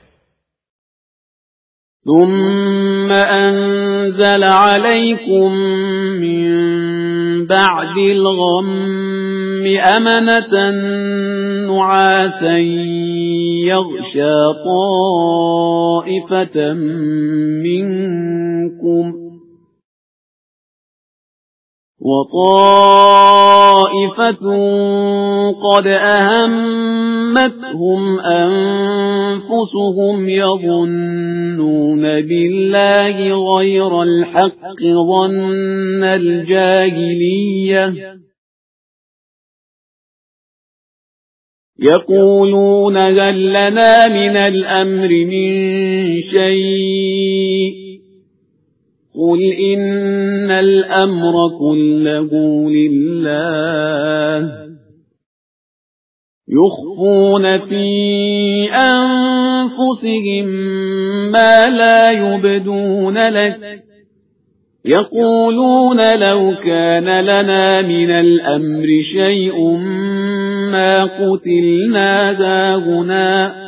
ثم أنزل عليكم من بعد الغم أمنة نعاسا يغشى طائفة منكم وطائفة قد أهمتهم أنفسهم يظنون بالله غير الحق ظن الجاهلية يقولون هل لنا من الأمر من شيء قل إن الأمر كله لله يخفون في أنفسهم ما لا يبدون لك يقولون لو كان لنا من الأمر شيء ما قتلنا هاهنا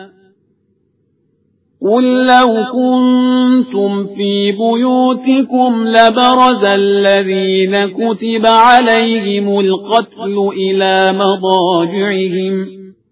قل لو كنتم في بيوتكم لبرز الذين كتب عليهم القتل إلى مضاجعهم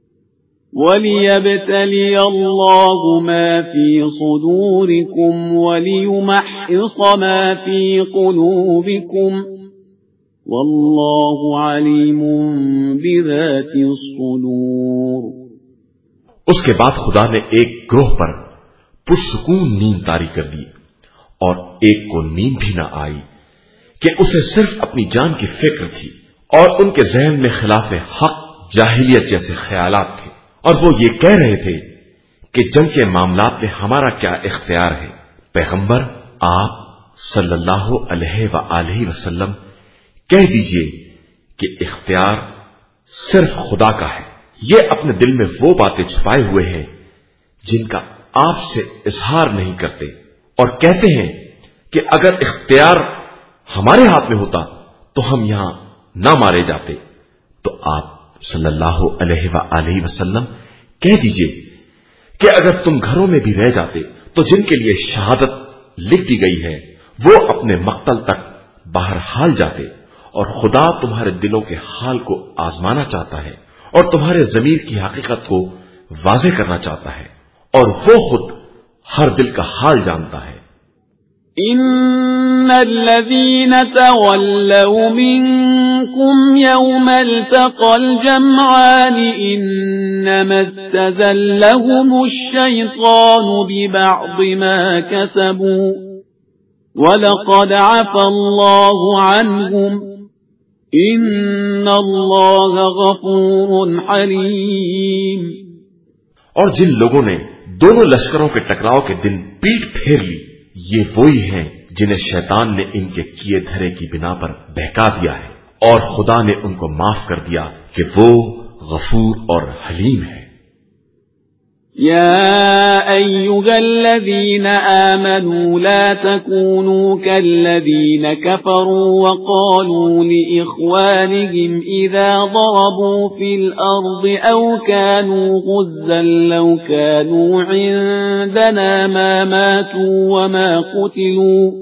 وليبتلي الله ما في صدوركم وليمحص ما في قلوبكم والله عليم بذات الصدور۔ اس کے بعد خدا نے ایک گروہ پر پرسکون نیند طاری کر دی اور ایک کو نیند بھی نہ آئی کہ اسے صرف اپنی جان کی فکر تھی اور ان کے ذہن میں خلاف حق جاہلیت جیسے خیالات تھے اور وہ یہ کہہ رہے تھے کہ جنگ کے معاملات میں ہمارا کیا اختیار ہے۔ پیغمبر آپ صلی اللہ علیہ وآلہ وسلم کہہ دیجئے کہ اختیار صرف خدا کا ہے، یہ اپنے دل میں وہ باتیں چھپائے ہوئے ہیں جن کا آپ سے اظہار نہیں کرتے اور کہتے ہیں کہ اگر اختیار ہمارے ہاتھ میں ہوتا تو ہم یہاں نہ مارے جاتے۔ تو آپ صلی اللہ علیہ وآلہ وسلم کہہ دیجئے کہ اگر تم گھروں میں بھی رہ جاتے تو جن کے لیے شہادت لکھ دی گئی ہے وہ اپنے مقتل تک باہر حال جاتے، اور خدا تمہارے دلوں کے حال کو آزمانا چاہتا ہے اور تمہارے ضمیر کی حقیقت کو واضح کرنا چاہتا ہے، اور وہ خود ہر دل کا حال جانتا ہے۔ ان الذين تولوا منكم يوم التقى الجمعان انما استزلهم الشيطان ببعض ما كسبوا ولقد عفى الله عنهم ان اللہ غفور حلیم۔ اور جن لوگوں نے دونوں لشکروں کے ٹکراؤ کے دن پیٹ پھیر لی یہ وہی ہیں جنہیں شیطان نے ان کے کیے دھرے کی بنا پر بہکا دیا ہے اور خدا نے ان کو معاف کر دیا کہ وہ غفور اور حلیم ہے۔ يا أيها الذين آمنوا لا تكونوا كالذين كفروا وقالوا لإخوانهم إذا ضربوا في الأرض أو كانوا غزا لو كانوا عندنا ما ماتوا وما قتلوا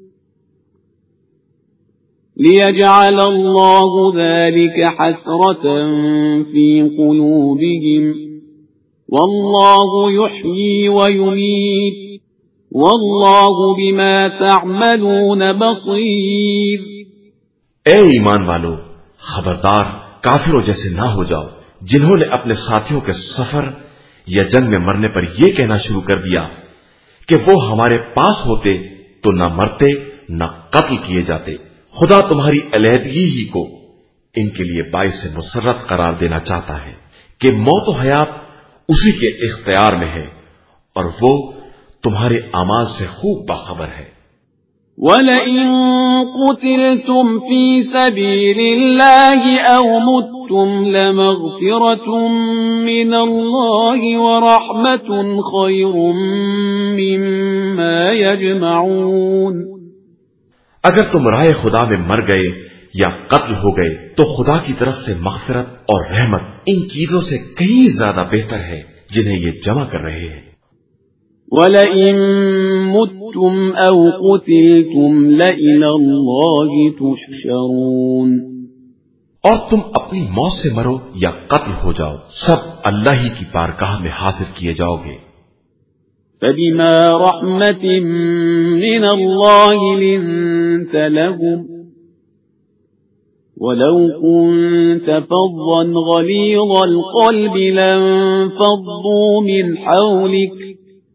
ليجعل الله ذلك حسرة في قلوبهم واللہ یحیی ویمیت واللہ بما تعملون بصیر۔ اے ایمان والو، خبردار کافروں جیسے نہ ہو جاؤ جنہوں نے اپنے ساتھیوں کے سفر یا جنگ میں مرنے پر یہ کہنا شروع کر دیا کہ وہ ہمارے پاس ہوتے تو نہ مرتے نہ قتل کیے جاتے۔ خدا تمہاری علیحدگی ہی کو ان کے لیے باعث مسرت قرار دینا چاہتا ہے کہ موت و حیات اسی کے اختیار میں ہے اور وہ تمہارے اعمال سے خوب باخبر ہے۔ وَلَئِن قُتِلْتُمْ فِي سَبِيلِ اللَّهِ أَوْ مُتُّمْ لَمَغْفِرَةٌ مِّنَ اللَّهِ وَرَحْمَةٌ خَيْرٌ مِّمَّا يَجْمَعُونَ۔ اگر تم راہ خدا میں مر گئے یا قتل ہو گئے تو خدا کی طرف سے مغفرت اور رحمت ان چیزوں سے کہیں زیادہ بہتر ہے جنہیں یہ جمع کر رہے ہیں۔ وَلَئِن مُتُّمْ أَوْ قُتِلْتُمْ لَإِلَى اللَّهِ تُحْشَرُونَ۔ اور تم اپنی موت سے مرو یا قتل ہو جاؤ سب اللہ ہی کی بارگاہ میں حاضر کیے جاؤ گے۔ فَبِمَا رَحْمَةٍ مِّنَ اللَّهِ لِنتَ لَهُمْ وَلَوْ كُنْتَ فَظًّا غَلِيظَ الْقَلْبِ لَانفَضُّوا مِنْ حَوْلِكَ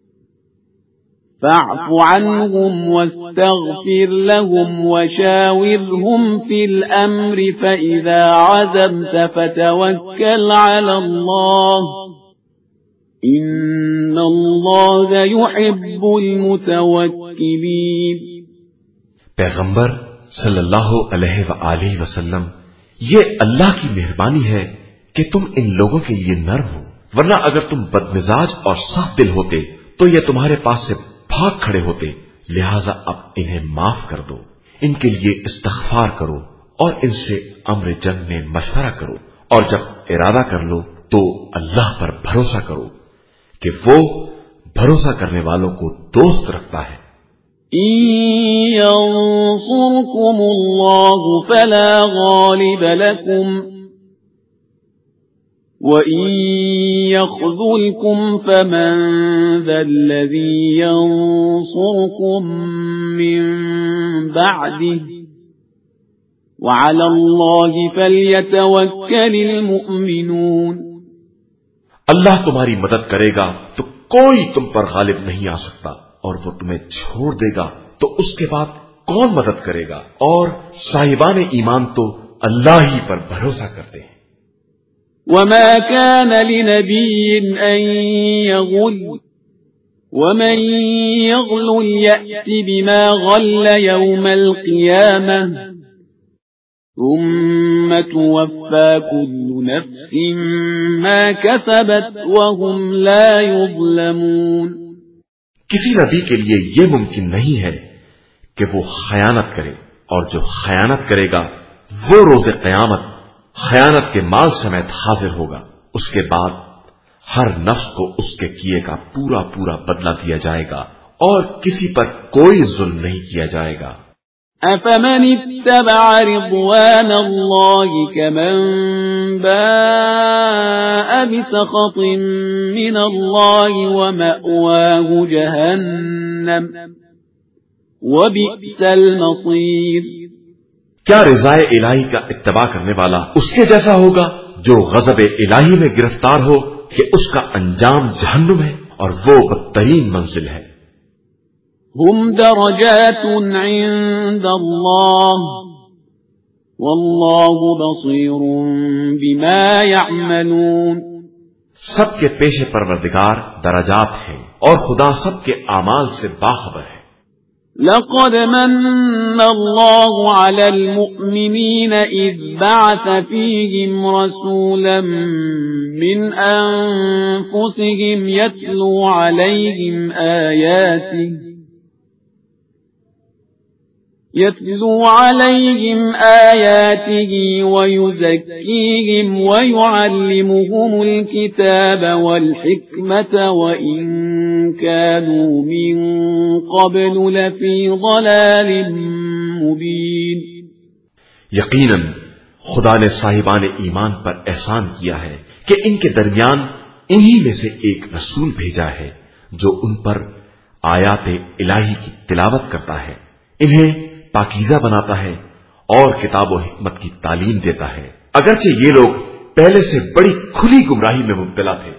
فَاعْفُ عَنْهُمْ وَاسْتَغْفِرْ لَهُمْ وَشَاوِرْهُمْ فِي الْأَمْرِ فَإِذَا عَزَمْتَ فَتَوَكَّلْ عَلَى اللَّهِ إِنَّ اللَّهَ يُحِبُّ الْمُتَوَكِّلِينَ۔ پیغمبر صلی اللہ علیہ وآلہ وسلم، یہ اللہ کی مہربانی ہے کہ تم ان لوگوں کے لیے نرم ہو، ورنہ اگر تم بدمزاج اور سخت دل ہوتے تو یہ تمہارے پاس سے بھاگ کھڑے ہوتے، لہذا اب انہیں معاف کر دو، ان کے لیے استغفار کرو اور ان سے امر جنگ میں مشورہ کرو، اور جب ارادہ کر لو تو اللہ پر بھروسہ کرو کہ وہ بھروسہ کرنے والوں کو دوست رکھتا ہے۔ إن ينصركم الله فلا غالب لكم وإن يخذلكم فمن ذا الذي ينصركم من بعده وعلى الله فليتوكل المؤمنون۔ اللہ تمہاری مدد کرے گا تو کوئی تم پر غالب نہیں آ سکتا، اور وہ تمہیں چھوڑ دے گا تو اس کے بعد کون مدد کرے گا، اور صاحبان ایمان تو اللہ ہی پر بھروسہ کرتے ہیں۔ وما كان لنبي أن يغل ومن يغل يأت بما غل يوم القيامة ثم توفى كل نفس ما كسبت وهم لا يظلمون۔ کسی نبی کے لیے یہ ممکن نہیں ہے کہ وہ خیانت کرے، اور جو خیانت کرے گا وہ روز قیامت خیانت کے مال سمیت حاضر ہوگا، اس کے بعد ہر نفس کو اس کے کیے کا پورا پورا بدلہ دیا جائے گا، اور کسی پر کوئی ظلم نہیں کیا جائے گا۔ أفمن اتبع رضوان الله كمن باء بسخط من الله ومأواه جهنم وبئس المصير۔ کیا رضائے الہی کا اتباع کرنے والا اس کے جیسا ہوگا جو غضب الہی میں گرفتار ہو کہ اس کا انجام جہنم ہے اور وہ بدترین منزل ہے۔ هم درجات عند الله والله بصير بما يعملون۔ سب کے پیش پروردگار درجات ہیں اور خدا سب کے اعمال سے باخبر ہے۔ لقد من الله على المؤمنين إذ بعث فيهم رسولا من أنفسهم يتلو عليهم آياته ويزكيهم ويعلمهم الكتاب والحكمة وإن كانوا من قبل لفي ضلال مبين۔ یقیناً خدا نے صاحبان ایمان پر احسان کیا ہے کہ ان کے درمیان انہی میں سے ایک رسول بھیجا ہے جو ان پر آیات الہی کی تلاوت کرتا ہے، انہیں پاکیزہ بناتا ہے اور کتاب و حکمت کی تعلیم دیتا ہے، اگرچہ یہ لوگ پہلے سے بڑی کھلی گمراہی میں مبتلا تھے۔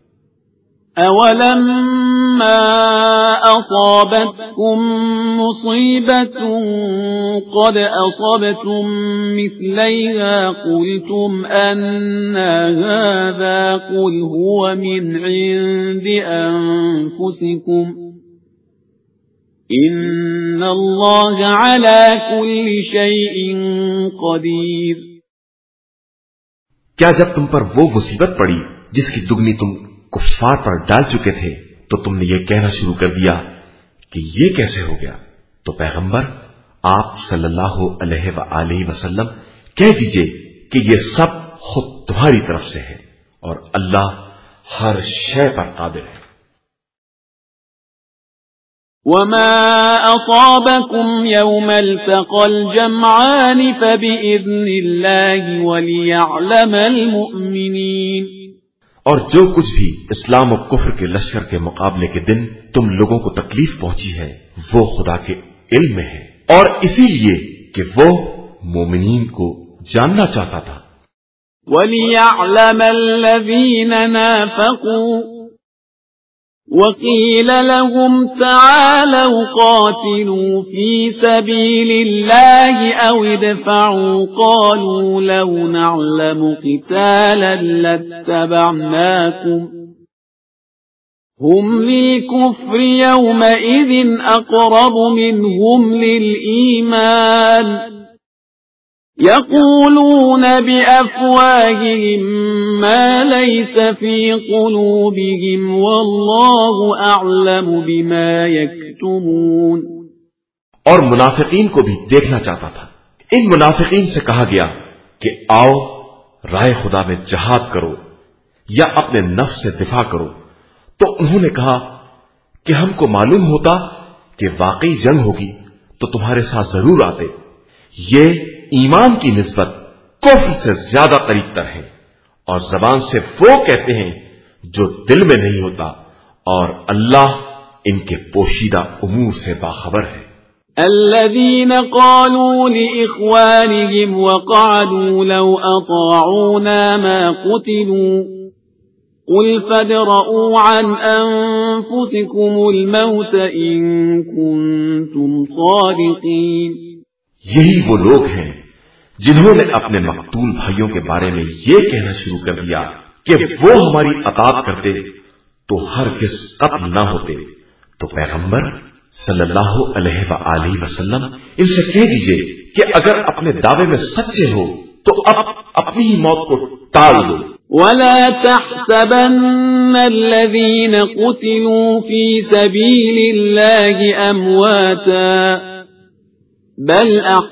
أَوَلَمَّا أَصَابَتْكُم مُّصِيبَةٌ قَدْ أَصَبْتُم مِّثْلَيْهَا قُلْتُمْ أَنَّىٰ هَٰذَا قُلْ هُوَ مِنْ عِندِ أَنفُسِكُمْ إِنَّ اللَّهَ عَلَىٰ كُلِّ شَيْءٍ قَدِيرٌ۔ کیا جب تم پر وہ مصیبت پڑی جس کی دگنی تم کفار پر ڈال چکے تھے تو تم نے یہ کہنا شروع کر دیا کہ یہ کیسے ہو گیا؟ تو پیغمبر آپ صلی اللہ علیہ وآلہ وسلم کہہ دیجئے کہ یہ سب خود تمہاری طرف سے ہے اور اللہ ہر شے پر قادر ہے۔ وما أصابكم يوم التقى الجمعان فبإذن الله وليعلم المؤمنين۔ اور جو کچھ بھی اسلام و کفر کے لشکر کے مقابلے کے دن تم لوگوں کو تکلیف پہنچی ہے وہ خدا کے علم میں ہے، اور اسی لیے کہ وہ مومنین کو جاننا چاہتا تھا۔ وَلِيَعْلَمَ الَّذِينَ نَافَقُوا وَقِيلَ لَهُمْ تَعَالَوْا قَاتِلُوا فِي سَبِيلِ اللَّهِ أَوِ ادْفَعُوا قَالُوا لَوْ نَعْلَمُ قِتَالًا لَاتَّبَعْنَاكُمْ هم للكفر يومئذ أقرب منهم للإيمان يقولون بأفواههم ما ليس في قلوبهم والله أعلم بما يكتمون. اور منافقین کو بھی دیکھنا چاہتا تھا. ان منافقین سے کہا گیا کہ آؤ رائے خدا میں جہاد کرو یا اپنے نفس سے دفاع کرو، تو انہوں نے کہا کہ ہم کو معلوم ہوتا کہ واقعی جنگ ہوگی تو تمہارے ساتھ ضرور آتے. یہ ایمان کی نسبت کفر سے زیادہ قریب تر ہے، اور زبان سے وہ کہتے ہیں جو دل میں نہیں ہوتا، اور اللہ ان کے پوشیدہ امور سے باخبر ہے. الذين قالوا لإخوانهم وقعدوا لو أطاعونا ما قتلوا قل فادرءوا عن أنفسكم الموت إن كنتم صادقين. یہی وہ لوگ ہیں جنہوں نے اپنے مقتول بھائیوں کے بارے میں یہ کہنا شروع کر دیا کہ وہ ہماری اطاعت کرتے تو ہرگز قتل نہ ہوتے. تو پیغمبر صلی اللہ علیہ وآلہ وسلم ان سے کہہ دیجئے کہ اگر اپنے دعوے میں سچے ہو تو اب اپنی ہی موت کو ٹال دو. ولا تحسبن الذين قتلوا في سبيل الله أمواتا بل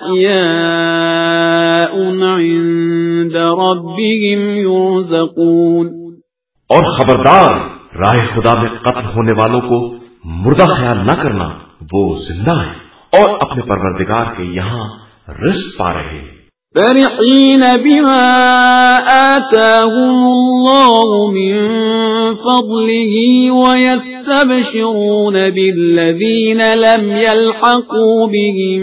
أحياء عند ربهم يرزقون. اور خبردار راہ خدا میں قتل ہونے والوں کو مردہ خیال نہ کرنا، وہ زندہ ہے اور اپنے پروردگار کے یہاں رزق پا رہے ہیں. فرحين بما آتاهم الله من فضله ويستبشرون بالذين لم يلحقوا بهم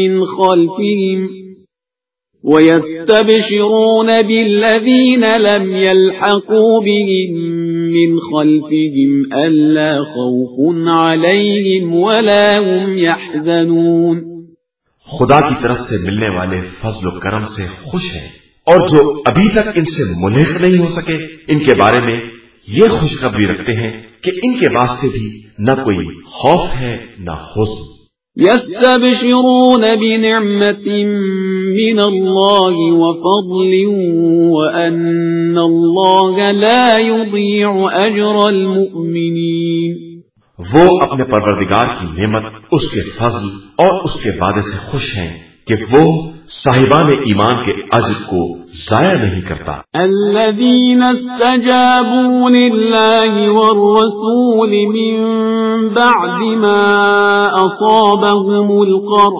من خلفهم ألا خوف عليهم ولا هم يحزنون. خدا کی طرف سے ملنے والے فضل و کرم سے خوش ہیں، اور جو ابھی تک ان سے ملحق نہیں ہو سکے ان کے بارے میں یہ خوشخبری رکھتے ہیں کہ ان کے واسطے بھی نہ کوئی خوف ہے نہ حزن. يستبشرون بنعمة من الله وفضل وأن الله لا يضيع أجر المؤمنين. وہ اپنے پروردگار کی نعمت، اس کے فضل اور اس کے وعدے سے خوش ہیں کہ وہ صاحبان ایمان کے اجر کو ضائع نہیں کرتا. الذين استجابوا لله والرسول من بعد ما أصابهم القرح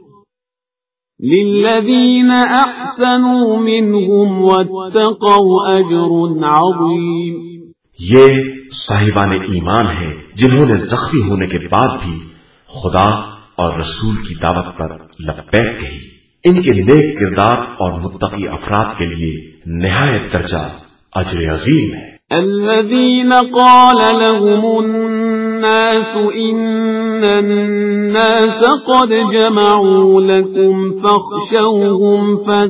للذين أحسنوا منهم واتقوا أجر عظيم. یہ صاحبان ایمان ہیں جنہوں نے زخمی ہونے کے بعد بھی خدا اور رسول کی دعوت پر لبیک کہی. ان کے نیک کردار اور متقی افراد کے لیے نہایت درجہ اجر عظیم ہے. الذين قال لهم الناس إن الناس قد جمعوا لكم فاخشوهم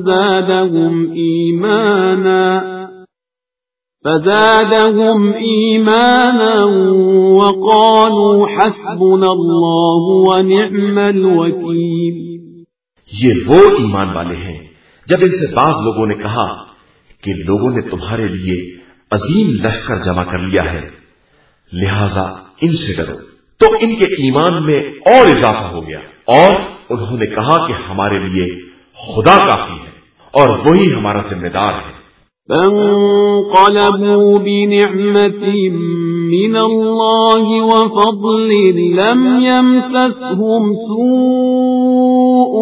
فزادهم إيمانا وقالوا حسبنا الله ونعم الوكيل. یہ وہ ایمان والے ہیں جب ان سے بعض لوگوں نے کہا کہ لوگوں نے تمہارے لیے عظیم لشکر جمع کر لیا ہے، لہذا ان سے ڈرو، تو ان کے ایمان میں اور اضافہ ہو گیا، اور انہوں نے کہا کہ ہمارے لیے خدا کافی ہے اور وہی ہمارا ذمہ دار ہے. فانقلبوا بنعمة من الله وفضل لم يمسسهم سوء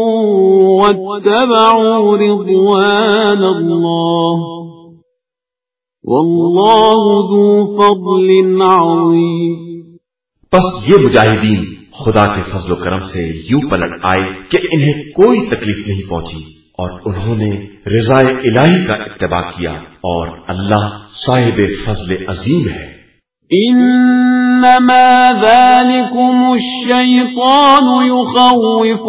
واتبعوا رضوان الله والله ذو فضل عظيم. پس یہ مجاہدین خدا کے فضل و کرم سے یوں پلٹ آئے کہ انہیں کوئی تکلیف نہیں پہنچی، اور انہوں نے رضا الہی کا اتباع کیا، اور اللہ صاحب فضل عظیم ہے. إنما ذلكم الشيطان يخوف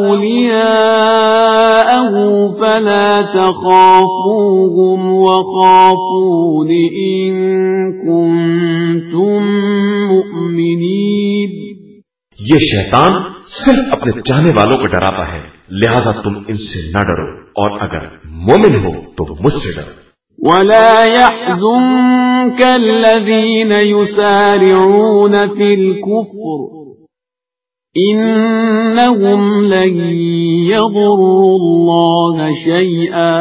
أولياءه فلا تخافوهم وخافون إن كنتم مؤمنين. یہ شیطان صرف اپنے چاہنے والوں کو ڈراتا ہے، لہذا تم ان سے نہ ڈرو، اور اگر مومن ہو تو مجھ سے ڈرو. ولا يحزنك الذين يسارعون في الكفر إنهم لن يضروا الله شيئا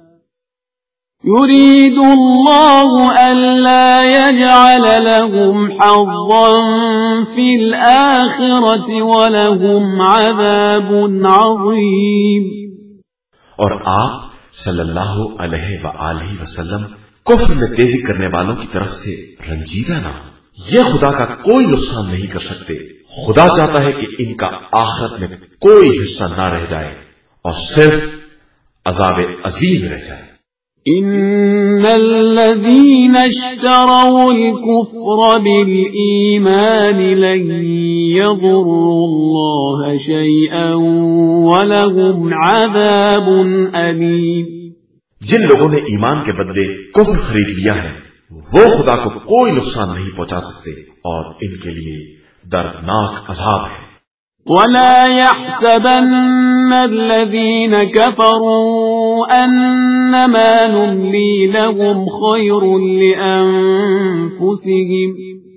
يريد الله ألا يجعل لهم حظا في الآخرة ولهم عذاب عظيم. اور آپ صلی اللہ علیہ وآلہ وسلم کفر میں تیزی کرنے والوں کی طرف سے رنجیدہ نہ ہو. یہ خدا کا کوئی نقصان نہیں کر سکتے. خدا چاہتا ہے کہ ان کا آخرت میں کوئی حصہ نہ رہ جائے اور صرف عذاب عظیم رہ جائے. ان الذين اشتروا الكفر بالإيمان لن يضروا الله شيئا ولهم عذاب أليم. جن لوگوں نے ایمان کے بدلے کفر خرید لیا ہے وہ خدا کو کوئی نقصان نہیں پہنچا سکتے اور ان کے لیے دردناک عذاب ہے. ولا يحسبن الذين كفروا أنما نملي لهم خير لأنفسهم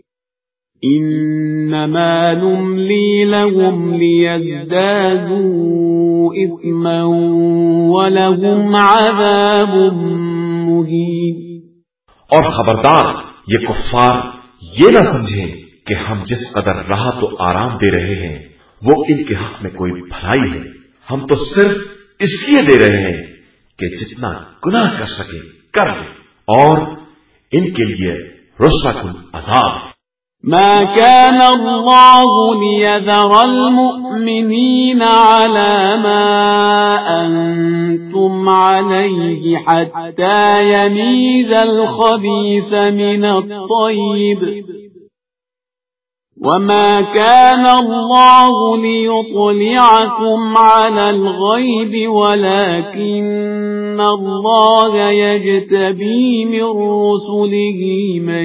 إنما نملي لهم ليزدادوا إثما ولهم عذاب مهين. اور خبردار یہ کفار یہ نہ سمجھیں کہ ہم جس قدر راحت و آرام دے رہے ہیں وہ ان کے حق میں کوئی بھلائی ہے. ہم تو صرف اس لیے دے رہے ہیں کہ جتنا گناہ کر سکے کر لیں اور ان کے لیے رسوا کن عذاب ہے. ما كان الله ليذر المؤمنين على ما أنتم عليه حتى يميز الخبيث من الطيب وما كان الله ليطلعكم على الغيب ولكن الله يجتبي من رسله من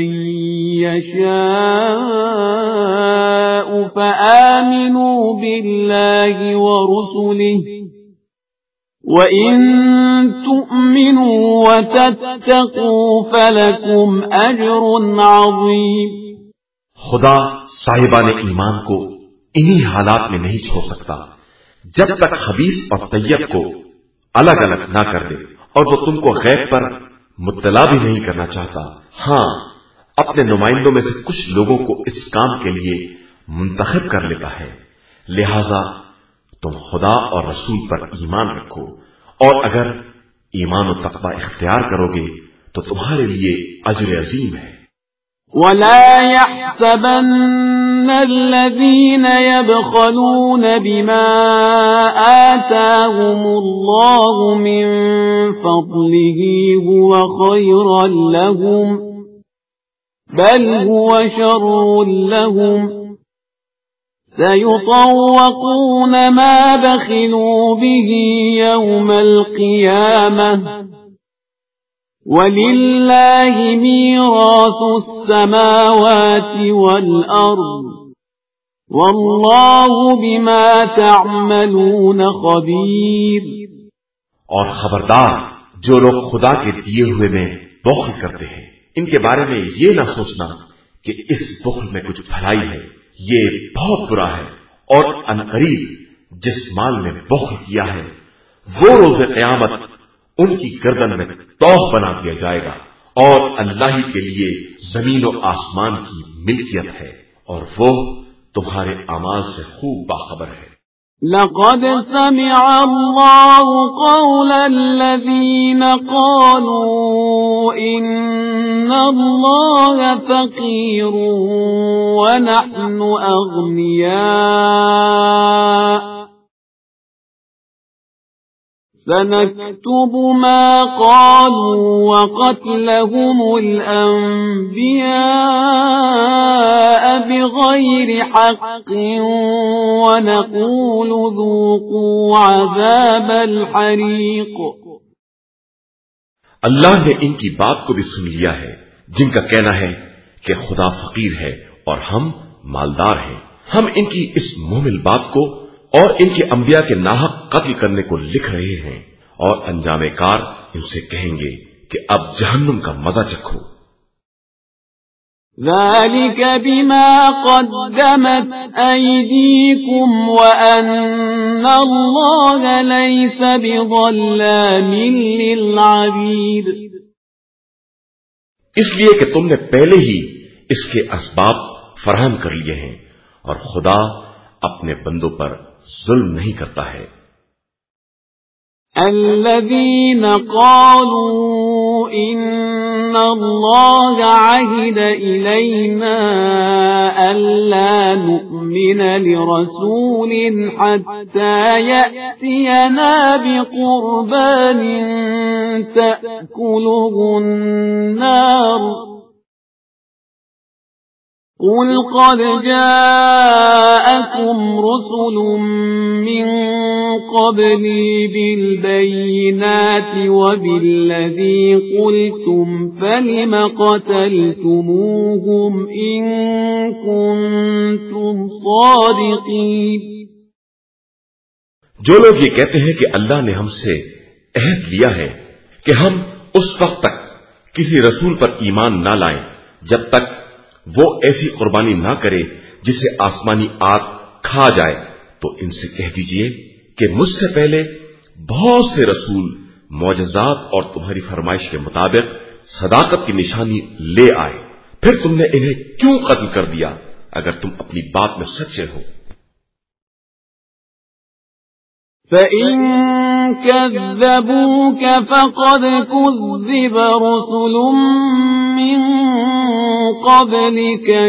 يشاء فآمنوا بالله ورسله وإن تؤمنوا وتتقوا فلكم أجر عظيم. خدا صاحبان ایمان کو انہی حالات میں نہیں چھوڑ سکتا جب تک خبیث اور طیب کو الگ الگ نہ کر دے اور وہ تم کو غیب پر مطلع بھی نہیں کرنا چاہتا. ہاں اپنے نمائندوں میں سے کچھ لوگوں کو اس کام کے لیے منتخب کر لیتا ہے. لہذا تم خدا اور رسول پر ایمان رکھو اور اگر ایمان و تقوی اختیار کرو گے تو تمہارے لیے اجر عظیم ہے. ولا يحسبن الذين يبخلون بما آتاهم الله من فضله هو خيرا لهم بل هو شر لهم سيطوقون ما بخلوا به يوم القيامة وَلِلَّهِ مِيرَاثُ السَّمَاوَاتِ وَالْأَرْضِ وَاللَّهُ بِمَا تَعْمَلُونَ خَبِيرٌ. اور خبردار جو لوگ خدا کے دیے ہوئے میں بخل کرتے ہیں ان کے بارے میں یہ نہ سوچنا کہ اس بخل میں کچھ بھلائی ہے. یہ بہت برا ہے اور عنقریب جس مال میں بخل کیا ہے وہ روز قیامت ان کی گردن میں توق بنا دیا جائے گا اور اللہ ہی کے لیے زمین و آسمان کی ملکیت ہے اور وہ تمہارے اعمال سے خوب باخبر ہے. لقد سمع الله قول الذين قالوا إن الله فقير ونحن أغنياء سنكتب ما قالوا وقتلهم الأنبياء بغير حق ونقول ذوقوا عذاب الحريق. اللہ نے ان کی بات کو بھی سن لیا ہے جن کا کہنا ہے کہ خدا فقیر ہے اور ہم مالدار ہیں. ہم ان کی اس مومل بات کو اور ان کے انبیاء کے ناحق قتل کرنے کو لکھ رہے ہیں اور انجام کار ان سے کہیں گے کہ اب جہنم کا مزہ چکھو. ذلك بما قدمت أيديكم وأن الله ليس بظلام للعبيد. اس لیے کہ تم نے پہلے ہی اس کے اسباب فراہم کر لیے ہیں اور خدا اپنے بندوں پر ظلم نہیں کرتا ہے. الذين قالوا إن الله عهد إلينا ألا نؤمن لرسول حتى يأتينا بقربان تأكله النار. قل قد جاءكم رسل من قبلي بالبينات وبالذي قلتم فلم قتلتموهم إن كنتم صادقين. جو لوگ یہ کہتے ہیں کہ اللہ نے ہم سے عہد لیا ہے کہ ہم اس وقت تک کسی رسول پر ایمان نہ لائیں جب تک وہ ایسی قربانی نہ کرے جسے آسمانی آگ کھا جائے، تو ان سے کہہ دیجئے کہ مجھ سے پہلے بہت سے رسول معجزات اور تمہاری فرمائش کے مطابق صداقت کی نشانی لے آئے، پھر تم نے انہیں کیوں قتل کر دیا اگر تم اپنی بات میں سچے ہو؟ فَإِن كَذَّبُوكَ فَقَدْ كُذِّبَ رُسُلٌ مِّن قَبْلِكَ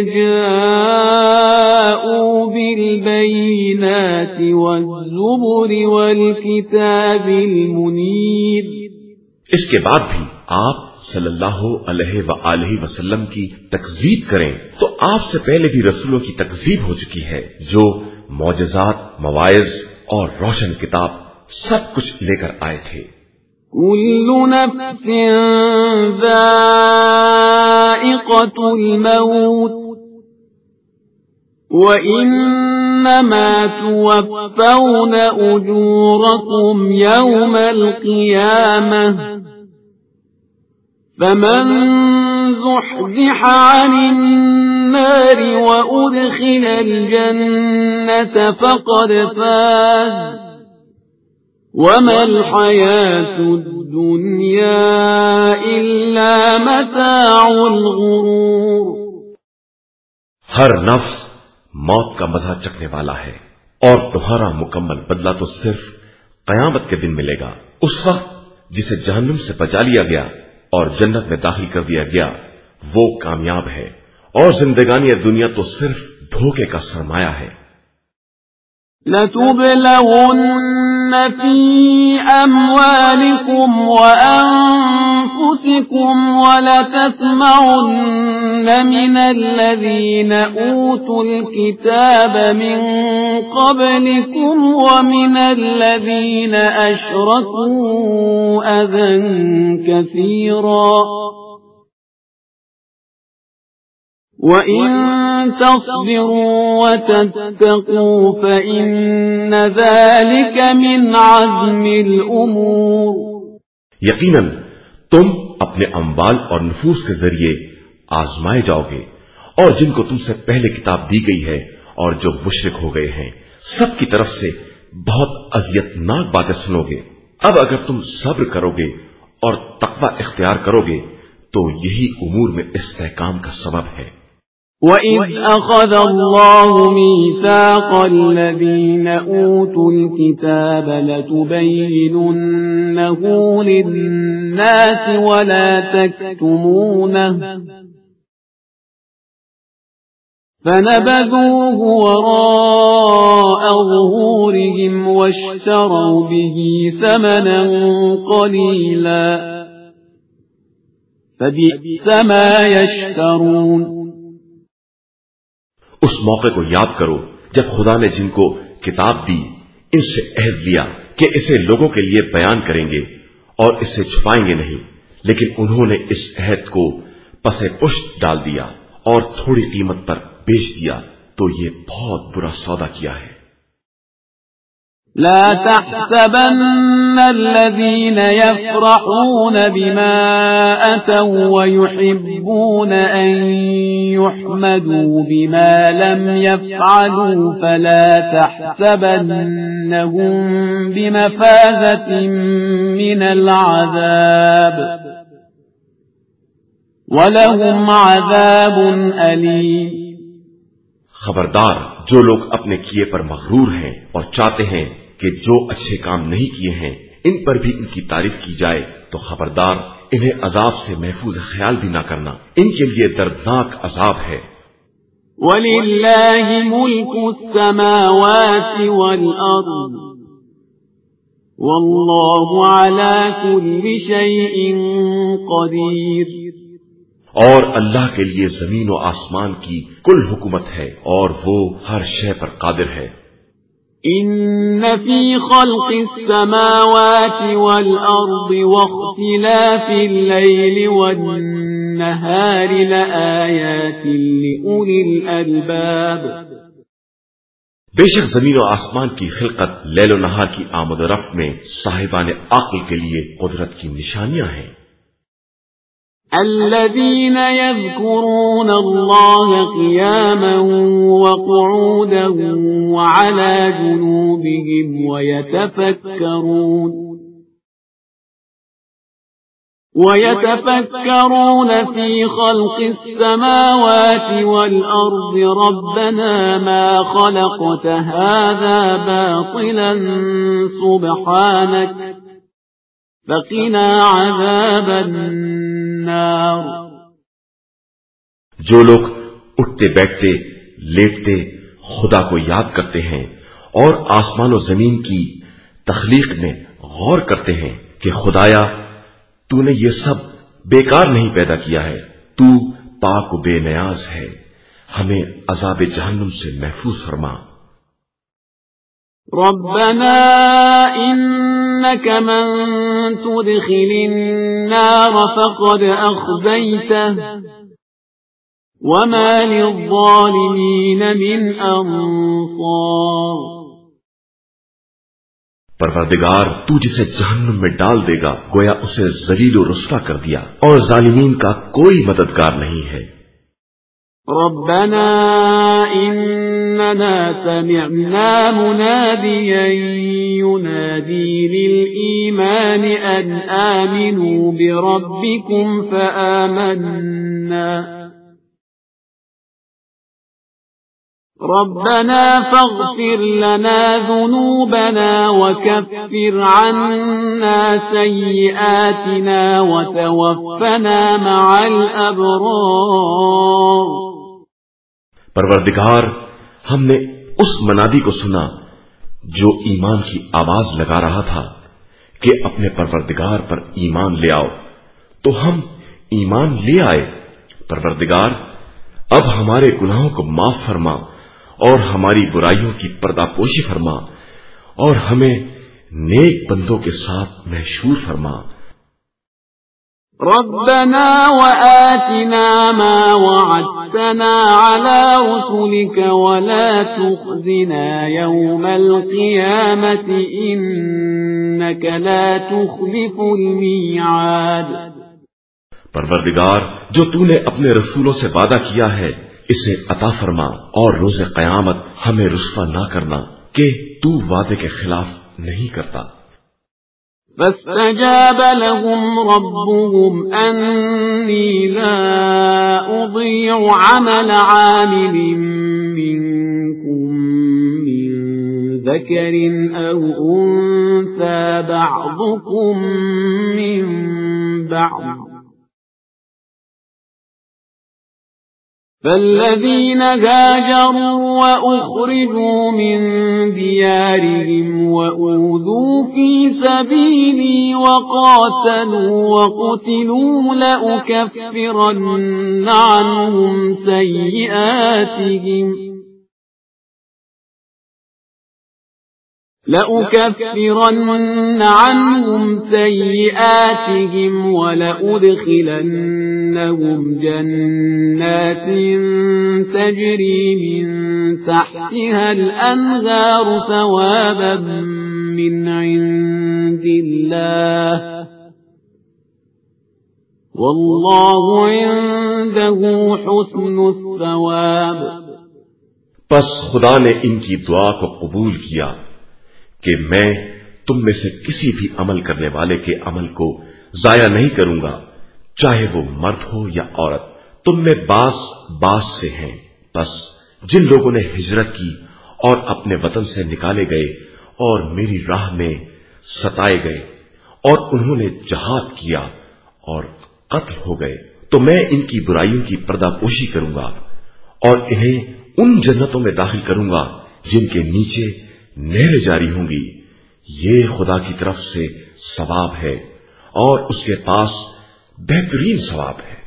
جَاءُوا بِالْبَيِّنَاتِ وَالزُّبُرِ وَالْكِتَابِ الْمُنِيرِ. اس کے بعد بھی آپ صلی اللہ علیہ وآلہ وسلم کی تکذیب کریں تو آپ سے پہلے بھی رسولوں کی تکذیب ہو چکی ہے جو معجزات، مواعظ اور روشن کتاب سب کچھ لے کر آئے تھے. كل نفس ذائقة الموت وإنما توفون أجوركم يوم القيامة فمن زحزح عن النار وأدخل الجنة فقد فاز وما الحياة الدنيا إلا متاع الغرور. ہر نفس موت کا مزہ چکھنے والا ہے اور تمہارا مکمل بدلہ تو صرف قیامت کے دن ملے گا. اس وقت جسے جہنم سے بچا لیا گیا اور جنت میں داخل کر دیا گیا وہ کامیاب ہے اور زندگانی دنیا تو صرف دھوکے کا سرمایہ ہے. لَتُبْلَوُنَّ فِي أَمْوَالِكُمْ وَأَنفُسِكُمْ وَلَتَسْمَعُنَّ مِنَ الَّذِينَ أُوتُوا الْكِتَابَ مِنْ قَبْلِكُمْ وَمِنَ الَّذِينَ أَشْرَكُوا أَذًى كَثِيرًا وَإِن تَصْبِرُوا وَتَتَّقُوا فَإِنَّ ذَلِكَ مِنْ عَزْمِ الْأُمُورِ. یقیناً تم اپنے اموال اور نفوس کے ذریعے آزمائے جاؤ گے اور جن کو تم سے پہلے کتاب دی گئی ہے اور جو مشرک ہو گئے ہیں سب کی طرف سے بہت اذیتناک باتیں سنو گے. اب اگر تم صبر کرو گے اور تقوی اختیار کرو گے تو یہی امور میں استحکام کا سبب ہے. وَإِذْ أَخَذَ اللَّهُ مِيثَاقَ الَّذِينَ أُوتُوا الْكِتَابَ لَتُبَيِّنُنَّهُ لِلنَّاسِ وَلَا تَكْتُمُونَهُ فنبذوه وراء ظهورهم واشتروا به ثمنا قليلا فبئس ما يشترون۔ اس موقع کو یاد کرو جب خدا نے جن کو کتاب دی ان سے عہد لیا کہ اسے لوگوں کے لیے بیان کریں گے اور اسے چھپائیں گے نہیں، لیکن انہوں نے اس عہد کو پس پشت ڈال دیا اور تھوڑی قیمت پر بیچ دیا، تو یہ بہت برا سودا کیا ہے۔ لا تحسبن الذين يفرحون بما أتوا ويحبون أن يحمدوا بما لم يفعلوا فلا تحسبنهم بمفازة من العذاب وَلَهُمْ عَذَابٌ أَلِيمٌ۔ خبردار جو لوگ اپنے کیے پر مغرور ہیں اور چاہتے ہیں کہ جو اچھے کام نہیں کیے ہیں ان پر بھی ان کی تعریف کی جائے، تو خبردار انہیں عذاب سے محفوظ خیال بھی نہ کرنا، ان کے لیے دردناک عذاب ہے۔ وَلِلَّهِ مُلْكُ السَّمَاوَاتِ وَالْأَرْضِ وَاللَّهُ عَلَى كُلِّ شَيْءٍ قَدِيرٌ۔ اور اللہ کے لیے زمین و آسمان کی کل حکومت ہے اور وہ ہر شے پر قادر ہے۔ ان فی خلق السماوات والارض واختلاف اللیل والنہار لآیات لأولی الالباب۔ بے شک زمین و آسمان کی خلقت، لیل و نہار کی آمد و رفت میں صاحبان عقل کے لیے قدرت کی نشانیاں ہیں۔ الذين يذكرون الله قياما وقعودا وعلى جنوبهم ويتفكرون في خلق السماوات والأرض ربنا ما خلقت هذا باطلا سبحانك فقنا عذاب النار۔ جو لوگ اٹھتے بیٹھتے لیٹتے خدا کو یاد کرتے ہیں اور آسمان و زمین کی تخلیق میں غور کرتے ہیں کہ خدایا تو نے یہ سب بیکار نہیں پیدا کیا ہے، تو پاک و بے نیاز ہے، ہمیں عذاب جہنم سے محفوظ فرما۔ ربنا انك من تدخل النار فقد اخزيته وما للظالمين من انصار۔ پروردگار تو جسے جہنم میں ڈال دے گا گویا اسے ذلیل و رسوا کر دیا، اور ظالمین کا کوئی مددگار نہیں ہے۔ ربنا اننا سمعنا مناديا ينادي للإيمان أن آمنوا بربكم فآمنا ربنا فاغفر لنا ذنوبنا وكفر عنا سيئاتنا وتوفنا مع الأبرار۔ پروردگار ہم نے اس منادی کو سنا جو ایمان کی آواز لگا رہا تھا کہ اپنے پروردگار پر ایمان لے آؤ، تو ہم ایمان لے آئے۔ پروردگار اب ہمارے گناہوں کو معاف فرما اور ہماری برائیوں کی پردہ پوشی فرما اور ہمیں نیک بندوں کے ساتھ محشور فرما۔ ربنا وآتنا ما وعدتنا على رسلك ولا تخزنا يوم القيامة إنك لا تخلف الميعاد۔ پروردگار جو تو نے اپنے رسولوں سے وعدہ کیا ہے اسے عطا فرما اور روز قیامت ہمیں رسوا نہ کرنا کہ تو وعدے کے خلاف نہیں کرتا۔ فاستجاب لهم ربهم أني لا أضيع عمل عامل منكم من ذكر أو أنثى بعضكم من بعض فالذين هاجروا وأخرجوا من ديارهم وأوذوا في سبيلي وقاتلوا وقتلوا لأكفرن عنهم سيئاتهم ولأدخلنهم جنات تجري من تحتها الأنهار ثوابا من عند الله والله عنده حسن الثواب۔ پس خدا نے ان کی دعا کو قبول کیا کہ میں تم میں سے کسی بھی عمل کرنے والے کے عمل کو ضائع نہیں کروں گا، چاہے وہ مرد ہو یا عورت، تم میں باس سے ہیں۔ بس جن لوگوں نے ہجرت کی اور اپنے وطن سے نکالے گئے اور میری راہ میں ستائے گئے اور انہوں نے جہاد کیا اور قتل ہو گئے، تو میں ان کی برائیوں کی پردہ پوشی کروں گا اور انہیں ان جنتوں میں داخل کروں گا جن کے نیچے نہریں جاری ہوں گی۔ یہ خدا کی طرف سے ثواب ہے اور اس کے پاس بہترین ثواب ہے۔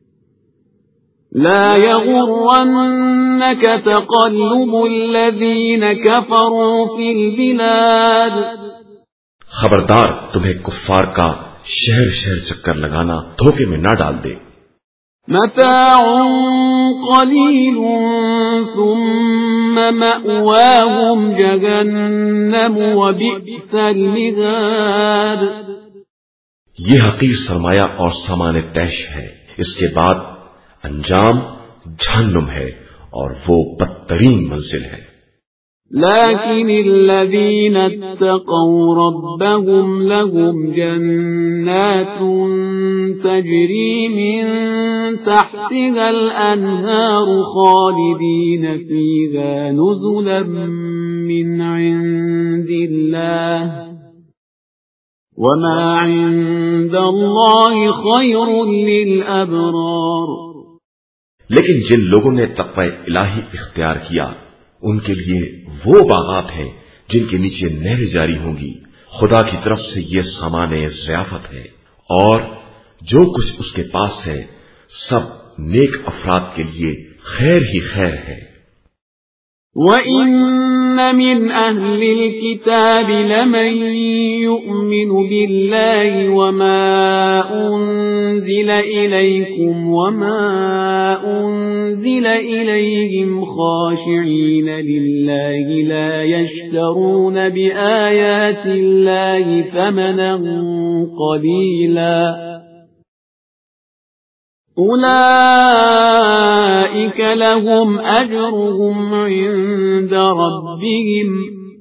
لا يغرنك تقلب الذين كفروا في البلاد، خبردار تمہیں کفار کا شہر شہر چکر لگانا دھوکے میں نہ ڈال دے۔ متاع قلیل ثم مأواهم جہنم وبئس المہاد، یہ حقیر سرمایہ اور سامان طیش ہے، اس کے بعد انجام جہنم ہے اور وہ بدترین منزل ہے۔ لكن الذين اتقوا ربهم لهم جنات تجري من تحتها الأنهار خالدين فيها نزلا من عند الله وما عند الله خير للأبرار۔ لیکن جن لوگوں نے تقوی الہی اختیار کیا ان کے لیے وہ باغات ہیں جن کے نیچے نہریں جاری ہوں گی، خدا کی طرف سے یہ سامان ضیافت ہے، اور جو کچھ اس کے پاس ہے سب نیک افراد کے لیے خیر ہی خیر ہے۔ وَإِنَّ مِنْ أَهْلِ الْكِتَابِ لَمَن يُؤْمِنُ بِاللَّهِ وَمَا أُنزِلَ إِلَيْكُمْ وَمَا أُنزِلَ إِلَيْهِمْ خَاشِعِينَ لِلَّهِ لَا يَشْتَرُونَ بِآيَاتِ اللَّهِ ثَمَنًا قَلِيلًا أولئك لهم أجرهم عند ربهم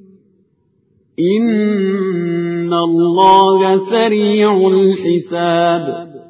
إن الله سريع الحساب۔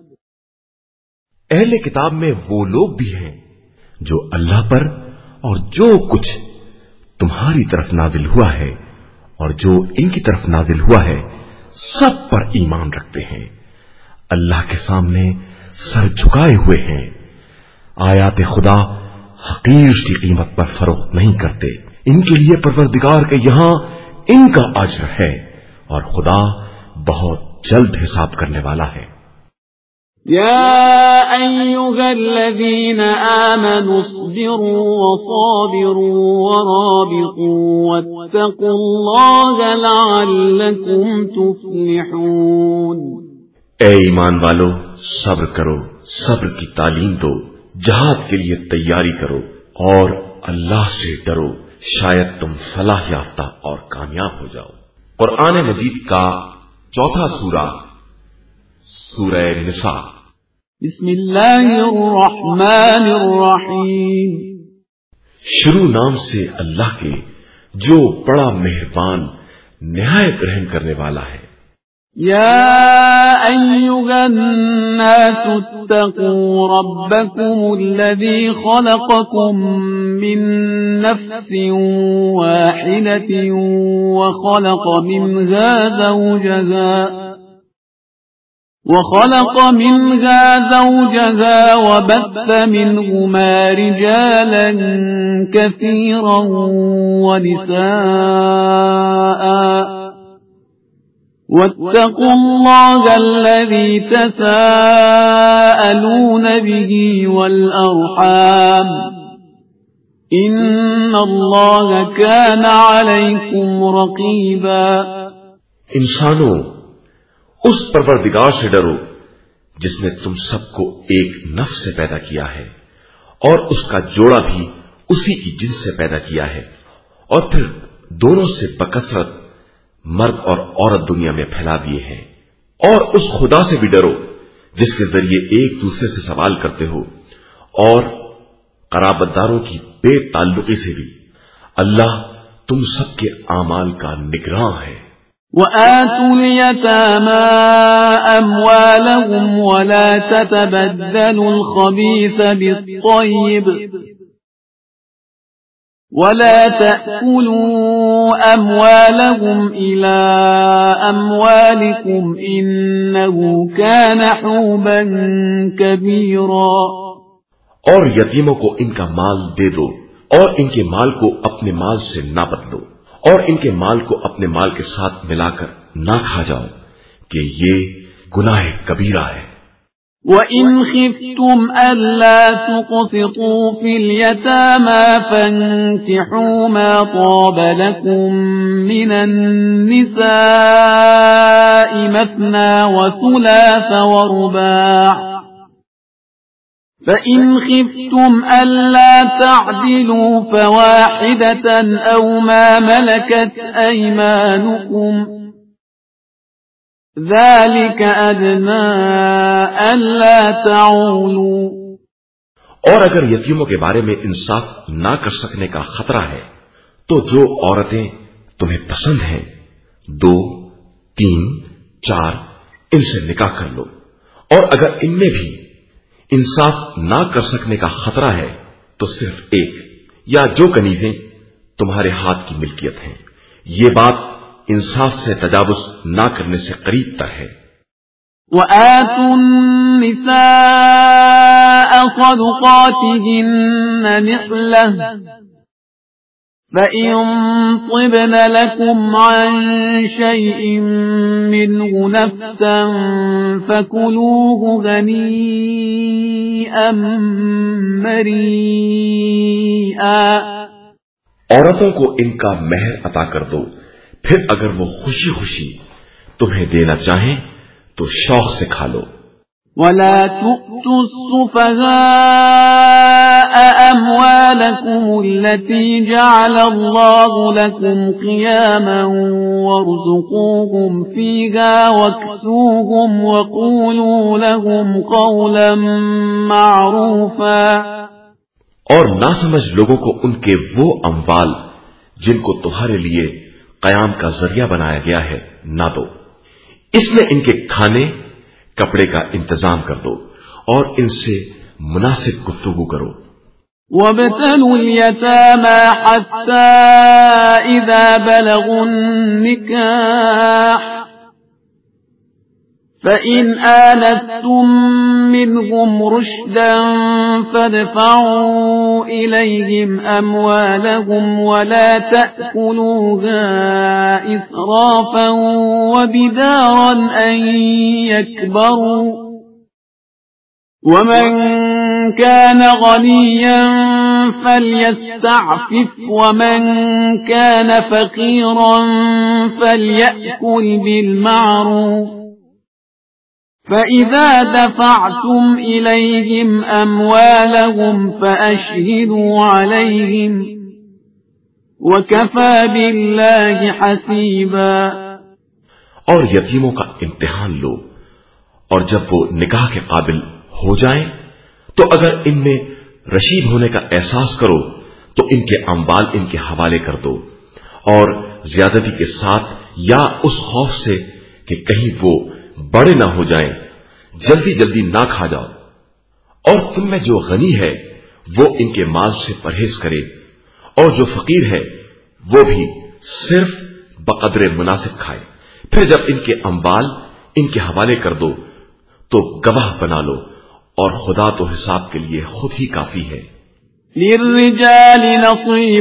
اہل کتاب میں وہ لوگ بھی ہیں جو اللہ پر اور جو کچھ تمہاری طرف نازل ہوا ہے اور جو ان کی طرف نازل ہوا ہے سب پر ایمان رکھتے ہیں، اللہ کے سامنے سر جھکائے ہوئے ہیں، آیات خدا حقیر کی قیمت پر فروخت نہیں کرتے، ان کے لیے پروردگار کے یہاں ان کا اجر ہے اور خدا بہت جلد حساب کرنے والا ہے۔ يا أيها الذين آمنوا اصبروا وصابروا ورابطوا واتقوا الله لعلكم تفلحون۔ اے ایمان والو، صبر کرو، صبر کی تعلیم دو، جہاد کے لیے تیاری کرو اور اللہ سے ڈرو، شاید تم فلاح یافتہ اور کامیاب ہو جاؤ۔ قرآن مجید کا چوتھا سورہ، سورہ نساء۔ بسم اللہ الرحمن الرحیم، شروع نام سے اللہ کے جو بڑا مہربان نہایت رحم کرنے والا ہے۔ یا ایھا الناس اتقوا ربکم الذی خلقکم من نفس واحدۃ وخلق منها زوجها وخلق منها زوجها وبث منهما رجالا كثيرا ونساء واتقوا الله الذي تساءلون به والأرحام إن الله كان عليكم رقيبا۔ انسانوں، اس پروردگار سے ڈرو جس نے تم سب کو ایک نفس سے پیدا کیا ہے اور اس کا جوڑا بھی اسی کی جنس سے پیدا کیا ہے، اور پھر دونوں سے بکثرت مرد اور عورت دنیا میں پھیلا دیے ہیں۔ اور اس خدا سے بھی ڈرو جس کے ذریعے ایک دوسرے سے سوال کرتے ہو، اور قرابت داروں کی بے تعلقی سے بھی۔ اللہ تم سب کے اعمال کا نگراں ہے۔ وآتوا اليتامى أموالهم ولا تتبدلوا الخبيث بالطيب ولا تأكلوا أموالهم إلى أموالكم إنه كان حوبا كبيرا۔ اور یتیموں کو ان کا مال دے دو اور ان کے مال کو اپنے مال سے نہ بدلو، اور ان کے مال کو اپنے مال کے ساتھ ملا کر نہ کھا جاؤ کہ یہ گناہ کبیرہ ہے۔ وَإِنْ خِفْتُمْ أَلَّا تُقْسِطُوا فِي الْيَتَامَى فَانكِحُوا مَا طَابَ لَكُم مِّنَ النِّسَاءِ مَثْنَىٰ وَثُلَاثَ وَرُبَاعَ ۖ فَإِنْ خِفْتُمْ أَلَّا تَعْدِلُوا فَوَاحِدَةً أَوْ مَا مَلَكَتْ أَيْمَانُكُمْ ذَلِكَ أَدْنَىٰ أَلَّا تَعُولُوا۔ اور اگر یتیموں کے بارے میں انصاف نہ کر سکنے کا خطرہ ہے تو جو عورتیں تمہیں پسند ہیں 2، 3، 4 ان سے نکاح کر لو، اور اگر ان میں بھی انصاف نہ کر سکنے کا خطرہ ہے تو صرف ایک یا جو کنیزیں تمہارے ہاتھ کی ملکیت ہیں۔ یہ بات انصاف سے تجاوز نہ کرنے سے قریب تر ہے۔ وَآتُوا النِّسَاءَ صَدُقَاتِهِنَّ نِحْلَةً فَإِن طِبْنَ لَكُمْ عَن شَيْءٍ مِّنْهُ نَفْسًا فَكُلُوهُ هَنِيئًا مَّرِيئًا۔ عورتوں کو ان کا مہر عطا کر دو، پھر اگر وہ خوشی خوشی تمہیں دینا چاہیں تو شوق سے کھا لو۔ وَلَا تُؤْتُوا السُّفَهَاءَ أَمْوَالَكُمُ الَّتِي جَعَلَ اللَّهُ لَكُمْ قِيَامًا وَارْزُقُوهُمْ فِيهَا وَاكْسُوهُمْ وَقُولُوا لَهُمْ قَوْلًا مَّعْرُوفًا۔ اور نہ سمجھ لوگوں کو ان کے وہ اموال جن کو تمہارے لیے قیام کا ذریعہ بنایا گیا ہے نہ دو، اس میں ان کے کھانے کپڑے کا انتظام کر دو اور ان سے مناسب گفتگو کرو۔ وَابْتَلُوا الْيَتَامَى حَتَّى إِذَا بَلَغُوا النِّكَاحَ فَإِنْ آنَسْتُم مِّنْهُمْ رُشْدًا فَادْفَعُوا إِلَيْهِمْ أَمْوَالَهُمْ وَلَا تَأْكُلُوهَا إِسْرَافًا وَبِدَارًا أَن يَكْبَرُوا ۚ وَمَن كَانَ غَنِيًّا فَلْيَسْتَعْفِفْ وَمَن كَانَ فَقِيرًا فَلْيَأْكُلْ بِالْمَعْرُوفِ ۚ فَإِذَا دَفَعْتُمْ إِلَيْهِمْ أَمْوَالَهُمْ فَأَشْهِدُوا عَلَيْهِمْ ۚ وَكَفَى بِاللَّهِ حَسِيبًا۔ اور یتیموں کا امتحان لو، اور جب وہ نکاح کے قابل ہو جائیں تو اگر ان میں رشید ہونے کا احساس کرو تو ان کے اموال ان کے حوالے کر دو، اور زیادتی کے ساتھ یا اس خوف سے کہ کہیں وہ بڑے نہ ہو جائیں جلدی جلدی نہ کھا جاؤ، اور تم میں جو غنی ہے وہ ان کے مال سے پرہیز کرے، اور جو فقیر ہے وہ بھی صرف بقدر مناسب کھائے۔ پھر جب ان کے اموال ان کے حوالے کر دو تو گواہ بنا لو اور خدا تو حساب کے لیے خود ہی کافی ہے. للرجال نصيب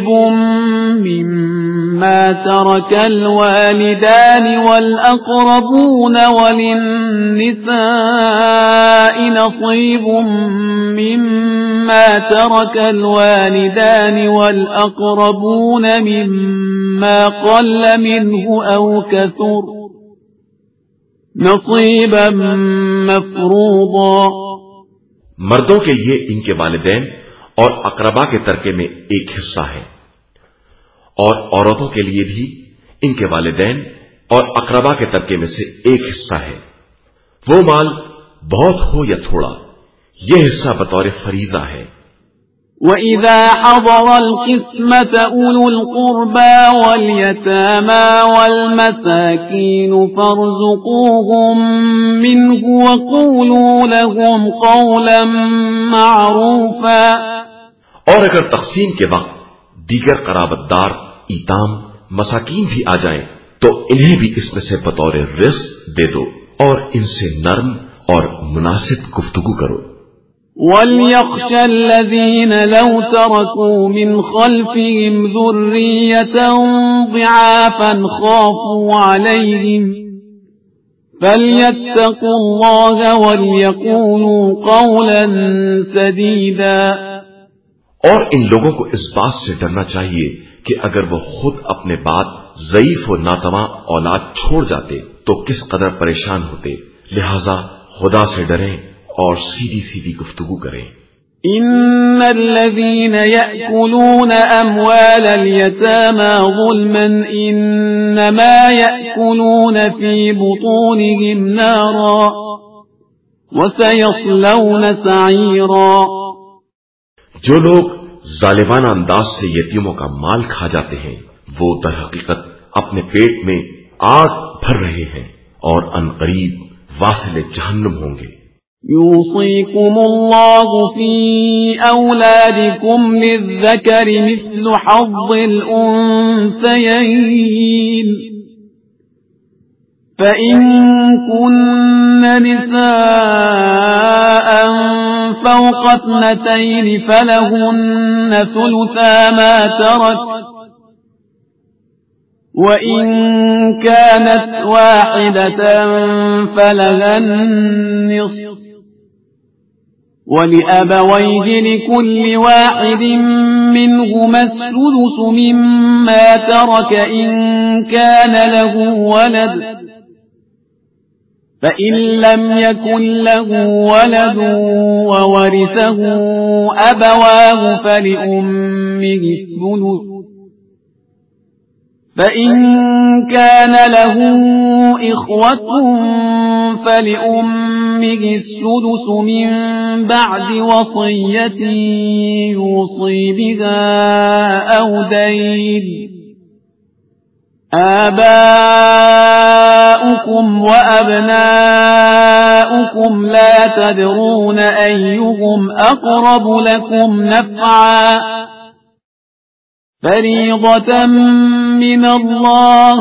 مما ترك الوالدان والأقربون وللنساء نصيب مما ترك الوالدان والأقربون مما قل منه أو كثر نصيبا مفروضا. مردوں کے لیے ان کے والدین اور اقربا کے ترکے میں ایک حصہ ہے، اور عورتوں کے لیے بھی ان کے والدین اور اقربا کے ترکے میں سے ایک حصہ ہے. وہ مال بہت ہو یا تھوڑا، یہ حصہ بطور فریضہ ہے. وَإِذَا حَضَرَ الْقِسْمَةَ أُولُو الْقُرْبَى وَالْيَتَامَى وَالْمَسَاكِينُ فَارْزُقُوهُم مِّنْهُ وَقُولُوا لَهُمْ قَوْلًا مَّعْرُوفًا. اور اگر تقسیم کے وقت دیگر قرابتدار ایتام مساکین بھی آ جائیں تو انہیں بھی اس میں سے بطور رزق دے دو اور ان سے نرم اور مناسب گفتگو کرو. وَلْيَخْشَ الَّذِينَ لَوْ تَرَكُوا مِنْ خَلْفِهِمْ ذُرِّيَّةً ضِعَافًا خَافُوا عَلَيْهِمْ فَلْيَتَّقُوا اللَّهَ وَلْيَقُولُوا قَوْلًا سَدِيدًا. اور ان لوگوں کو اس بات سے ڈرنا چاہیے کہ اگر وہ خود اپنے بعد ضعیف و ناتواں اولاد چھوڑ جاتے تو کس قدر پریشان ہوتے، لہذا خدا سے ڈریں اور سیدھی سیدھی گفتگو کریں. ان الذين يأكلون اموال اليتامى ظلما انما يأكلون في بطونهم نارا وسيصلون سعيرا. جو لوگ ظالمانہ انداز سے یتیموں کا مال کھا جاتے ہیں وہ در حقیقت اپنے پیٹ میں آگ بھر رہے ہیں اور عنقریب واصل جہنم ہوں گے. يوصيكم الله في أولادكم للذكر مثل حظ الأنثيين فإن كن نساء فوق 2 فلهن ثلثا ما ترك وَإِن كَانَتْ وَاحِدَةً فَلَهَا النِّصْفُ وَلِأَبَوَيْهِ لِكُلِّ وَاحِدٍ مِّنْهُمَا السُّدُسُ مِمَّا تَرَكَ إِن كَانَ لَهُ وَلَدٌ فَإِن لَّمْ يَكُن لَّهُ وَلَدٌ وَوَرِثَهُ أَبَوَاهُ فَلِأُمِّهِ الثُّلُثُ فَإِن كَانَ لَهُ إِخْوَةٌ فَلِأُمِّهِ السُّدُسُ مِن بَعْدِ وَصِيَّةٍ يُوصِي بِهَا أَوْ دَيْنٍ. آباؤكم وأبناؤكم لا تدرون أيهم أقرب لكم نفعا فريضة من الله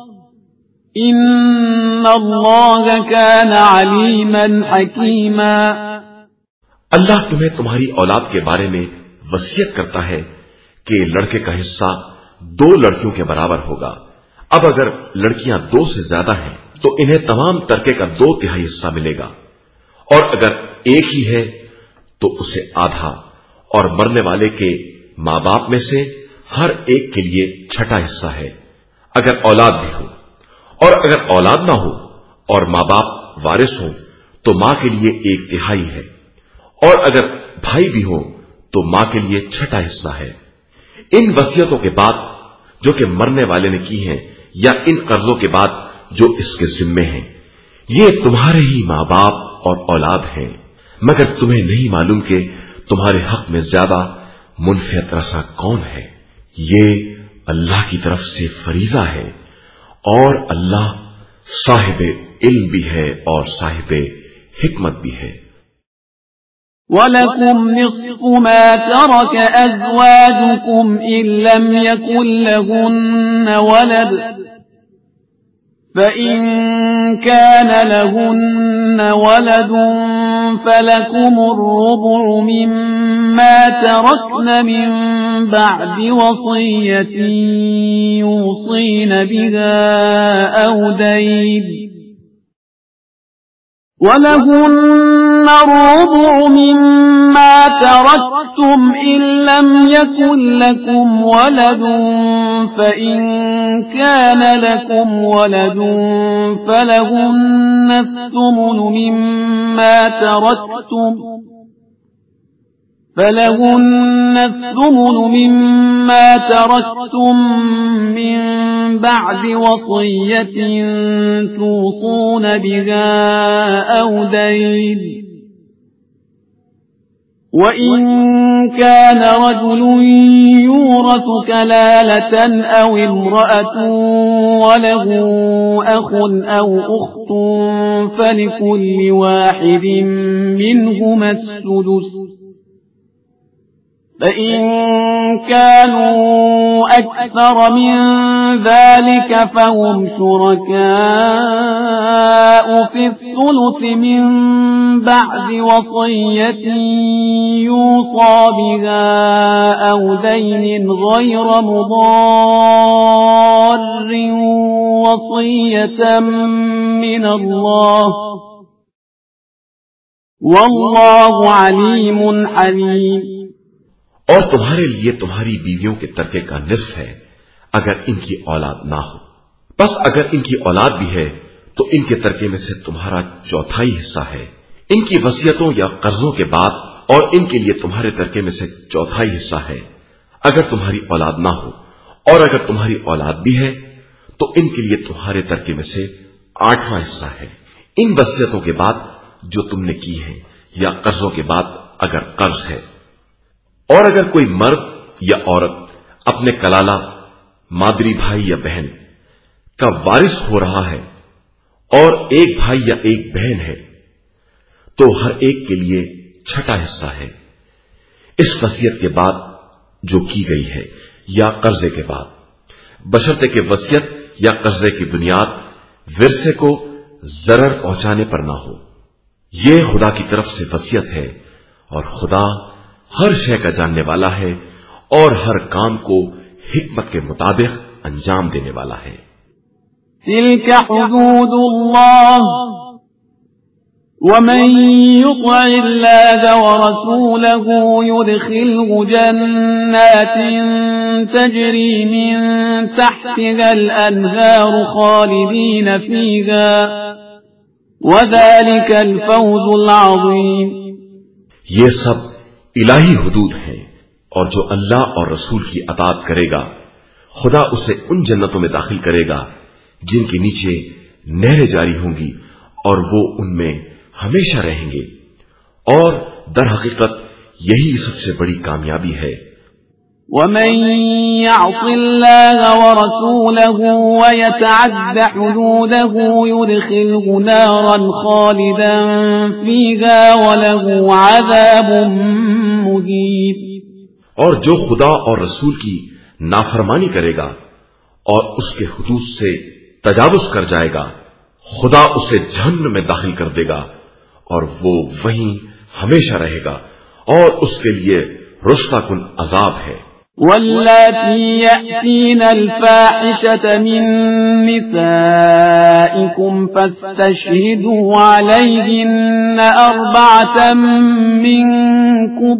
إن الله كان عليما حكيما. اللہ تمہیں تمہاری اولاد کے بارے میں وصیت کرتا ہے کہ لڑکے کا حصہ 2 لڑکیوں کے برابر ہوگا. اب اگر لڑکیاں 2 سے زیادہ ہیں تو انہیں تمام ترکے کا 2/3 حصہ ملے گا، اور اگر ایک ہی ہے تو اسے آدھا، اور مرنے والے کے ماں باپ میں سے ہر ایک کے لیے 6واں حصہ ہے اگر اولاد بھی ہو، اور اگر اولاد نہ ہو اور ماں باپ وارث ہوں تو ماں کے لیے 1/3 ہے، اور اگر بھائی بھی ہو تو ماں کے لیے 6واں حصہ ہے. ان وصیتوں کے بعد جو کہ مرنے والے نے کی ہیں یا ان قرضوں کے بعد جو اس کے ذمے ہیں، یہ تمہارے ہی ماں باپ اور اولاد ہیں، مگر تمہیں نہیں معلوم کہ تمہارے حق میں زیادہ منفعت رسا کون ہے. یہ اللہ کی طرف سے فریضہ ہے، اور اللہ صاحب علم بھی ہے اور صاحب حکمت بھی ہے. وَلَكُمْ نِصْفُ مَا تَرَكَ أَزْوَاجُكُمْ إِن لَّمْ يَكُن لَّهُنَّ وَلَدٌ فإن كان لهن ولد فلكم الربع مما تركن من بعد وصية يوصين بها أو دين ولهن الربع مما تركتم إن لم يكن لكم ولد فإن كان لكم ولد فلهن الثمن مما تركتم من بعد وصية توصون بها أو دين وإن كان رجل يورث كلالة أو امرأة وله أخ أو أخت فلكل واحد منهما السدس فإن كانوا أكثر من ذلك فهم شركاء في الثلث من بعد وصية يوصى بها أو دين غير مضار وصية من الله والله عليم حليم. اور تمہارے لیے تمہاری بیویوں کے ترکے کا نصف ہے اگر ان کی اولاد نہ ہو. بس اگر ان کی اولاد بھی ہے تو ان کے ترکے میں سے تمہارا چوتھائی حصہ ہے ان کی وصیتوں یا قرضوں کے بعد، اور ان کے لیے تمہارے ترکے میں سے چوتھائی حصہ ہے اگر تمہاری اولاد نہ ہو، اور اگر تمہاری اولاد بھی ہے تو ان کے لیے تمہارے ترکے میں سے آٹھواں حصہ ہے ان وصیتوں کے بعد جو تم نے کی ہیں یا قرضوں کے بعد اگر قرض ہے. اور اگر کوئی مرد یا عورت اپنے کلالہ، مادری بھائی یا بہن کا وارث ہو رہا ہے اور ایک بھائی یا ایک بہن ہے تو ہر ایک کے لیے چھٹا حصہ ہے اس وصیت کے بعد جو کی گئی ہے یا قرضے کے بعد، بشرطے کہ وصیت یا قرضے کی بنیاد ورثے کو ضرر پہنچانے پر نہ ہو. یہ خدا کی طرف سے وصیت ہے اور خدا ہر شے کا جاننے والا ہے اور ہر کام کو حکمت کے مطابق انجام دینے والا ہے. تلك حدود الله ومن يطع الله ورسوله يدخله جنات تجري من تحتها الأنهار خالدين فيها وذلك الفوز العظيم. یہ سب الہی حدود ہیں، اور جو اللہ اور رسول کی اطاعت کرے گا خدا اسے ان جنتوں میں داخل کرے گا جن کے نیچے نہریں جاری ہوں گی اور وہ ان میں ہمیشہ رہیں گے، اور در حقیقت یہی سب سے بڑی کامیابی ہے. ومن يعص الله ورسوله ويتعد حدوده يدخله نارا خالدا فيها وله عذاب مهين. اور جو خدا اور رسول کی نافرمانی کرے گا اور اس کے حدود سے تجاوز کر جائے گا خدا اسے جہنم میں داخل کر دے گا اور وہ وہیں ہمیشہ رہے گا اور اس کے لیے رسوا کن عذاب ہے. واللاتي يأتين الفاحشة من نسائكم فاستشهدوا عليهن 4 منكم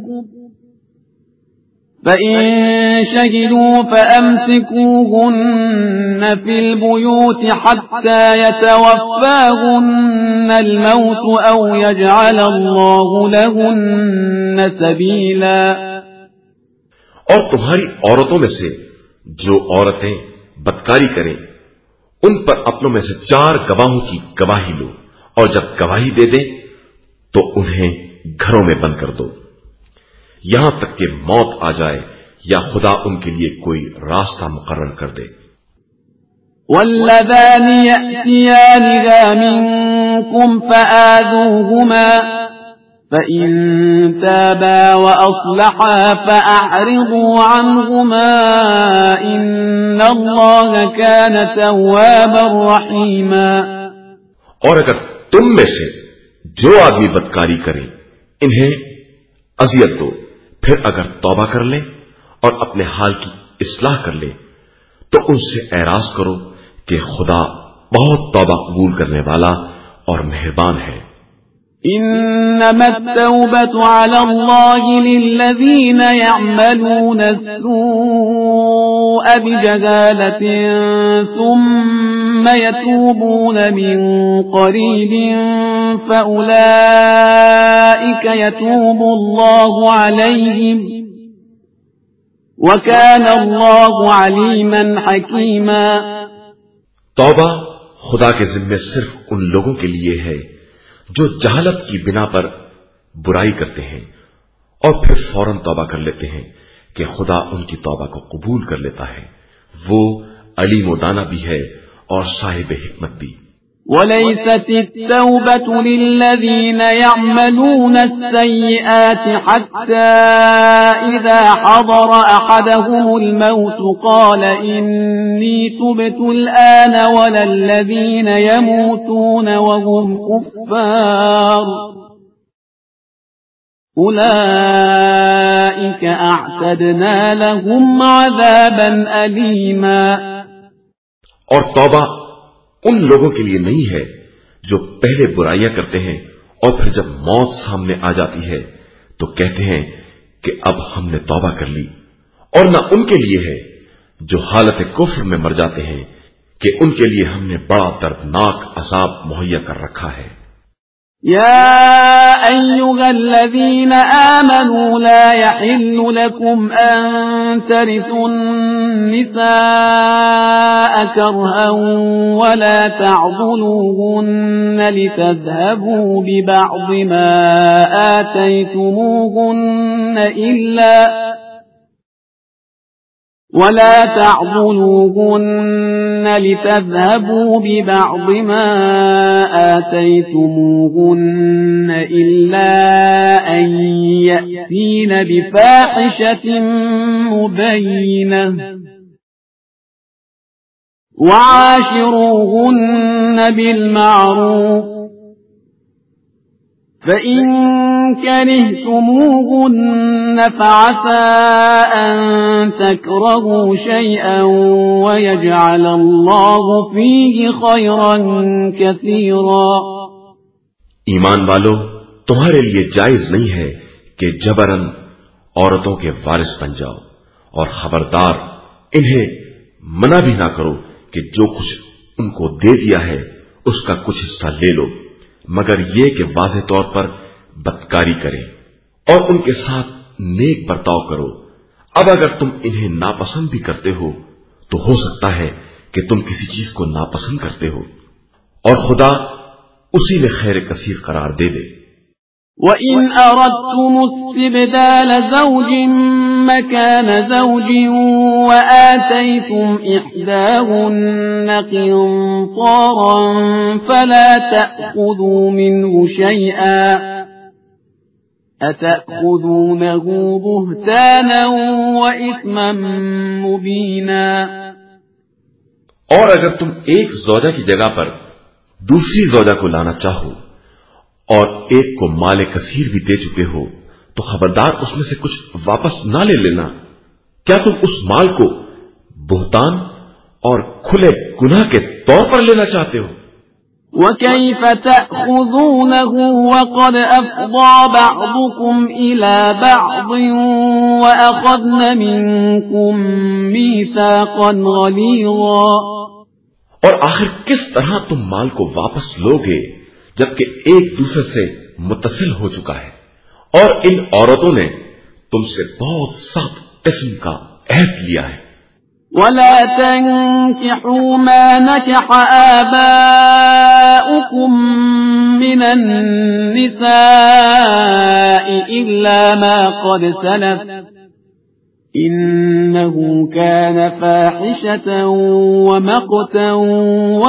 فإن شهدوا فأمسكوهن في البيوت حتى يتوفاهن الموت أو يجعل الله لهن سبيلا. اور تمہاری عورتوں میں سے جو عورتیں بدکاری کریں ان پر اپنوں میں سے 4 گواہوں کی گواہی لو، اور جب گواہی دے دیں تو انہیں گھروں میں بند کر دو یہاں تک کہ موت آ جائے یا خدا ان کے لیے کوئی راستہ مقرر کر دے. واللذان يأتيانها منكم فآذوهما فإن تابا وأصلحا فأعرضوا عنهما إن الله كان توابا رحيما۔ اور اگر تم میں سے جو آدمی بدکاری کرے انہیں اذیت دو، پھر اگر توبہ کر لے اور اپنے حال کی اصلاح کر لے تو ان سے اعراض کرو کہ خدا بہت توبہ قبول کرنے والا اور مہربان ہے۔ انما التوبة على الله للذين يعملون السوء بجهالة ثم يتوبون من قريب فأولئك يتوب الله عليهم وكان الله عليما حكيما۔ توبہ خدا کے ذمے صرف ان لوگوں کے لیے ہے جو جہالت کی بنا پر برائی کرتے ہیں اور پھر فوراً توبہ کر لیتے ہیں کہ خدا ان کی توبہ کو قبول کر لیتا ہے، وہ علیم و دانا بھی ہے اور صاحب حکمت بھی۔ وَلَيْسَتِ التَّوْبَةُ لِلَّذِينَ يَعْمَلُونَ السَّيِّئَاتِ حَتَّى إِذَا حَضَرَ أَحَدَهُمُ الْمَوْتُ قَالَ إِنِّي تُبْتُ الْآنَ وَلَا الَّذِينَ يَمُوتُونَ وَهُمْ كُفَّارٌ أُولَئِكَ أَعْتَدْنَا لَهُمْ عَذَابًا أَلِيمًا۔ اور توبہ ان لوگوں کے لیے نہیں ہے جو پہلے برائیاں کرتے ہیں اور پھر جب موت سامنے آ جاتی ہے تو کہتے ہیں کہ اب ہم نے توبہ کر لی، اور نہ ان کے لیے ہے جو حالت کفر میں مر جاتے ہیں کہ ان کے لیے ہم نے بڑا دردناک عذاب مہیا کر رکھا ہے۔ يا أيها الذين آمنوا لا يحل لكم أن ترثوا النساء كرها ولا تعضلوهن لتذهبوا ببعض ما آتيتموهن إلا أن يأتين بفاحشة مبينة وعاشروهن بالمعروف فإن كرهتموهن فعسى أن تكرهوا شيئا ويجعل الله فيه خيرا كثيرا۔ ایمان والو، تمہارے لیے جائز نہیں ہے کہ جبراً عورتوں کے وارث بن جاؤ، اور خبردار انہیں منع بھی نہ کرو کہ جو کچھ ان کو دے دیا ہے اس کا کچھ حصہ لے لو، مگر یہ کہ واضح طور پر بدکاری کرے اور ان کے ساتھ نیک برتاؤ کرو۔ اب اگر تم انہیں ناپسند بھی کرتے ہو تو ہو سکتا ہے کہ تم کسی چیز کو ناپسند کرتے ہو، اور خدا اسی میں خیر کثیر قرار دے دے۔ وَإِنْ أَرَدْتُمُ اسْتِبْدَالَ زَوْجٍ مَّكَانَ زَوْجٍ وَآتَيْتُمْ إِحْدَاهُنَّ قِنطَارًا فَلَا تَأْخُذُوا مِنْهُ شَيْئًا أَتَأْخُذُونَهُ بُهْتَانًا وَإِثْمًا مُّبِينًا۔ اور اگر تم ایک زوجہ کی جگہ پر دوسری زوجہ کو لانا چاہو اور ایک کو مال کثیر بھی دے چکے ہو تو خبردار اس میں سے کچھ واپس نہ لے لینا۔ کیا تم اس مال کو بہتان اور کھلے گناہ کے طور پر لینا چاہتے ہو؟ وَكَيْفَ تَأْخُذُونَهُ وَقَدْ أَفْضَىٰ بَعْضُكُمْ إِلَىٰ بَعْضٍ وَأَخَذْنَ مِنكُم مِّيثَاقًا غَلِيظًا۔ اور آخر کس طرح تم مال کو واپس لوگے جبکہ ایک دوسرے سے متصل ہو چکا ہے، اور ان عورتوں نے تم سے بہت سخت قسم کا عہد لیا ہے۔ وَلَا تَنكِحُوا مَا نَكَحَ آبَاؤُكُم مِّنَ النِّسَاءِ إِلَّا مَا قَدْ سَلَفَ إِنَّهُ كَانَ فَاحِشَةً وَمَقْتًا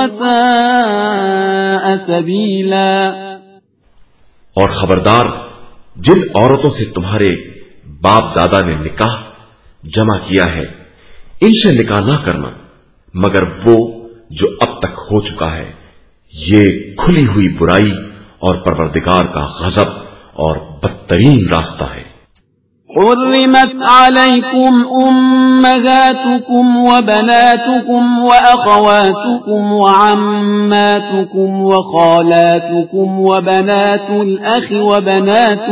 وَسَاءَ سَبِيلًا۔ اور خبردار जिन औरतों से तुम्हारे बाप दादा ने निकाह जमा किया है, इनसे निकाह ना करना मगर वो जो अब तक हो चुका है। ये खुली हुई बुराई और परवरदिगार का गजब और बदतरीन रास्ता है। حرمت عليكم أمهاتكم وبناتكم وأخواتكم وعماتكم وخالاتكم وبنات الأخ وبنات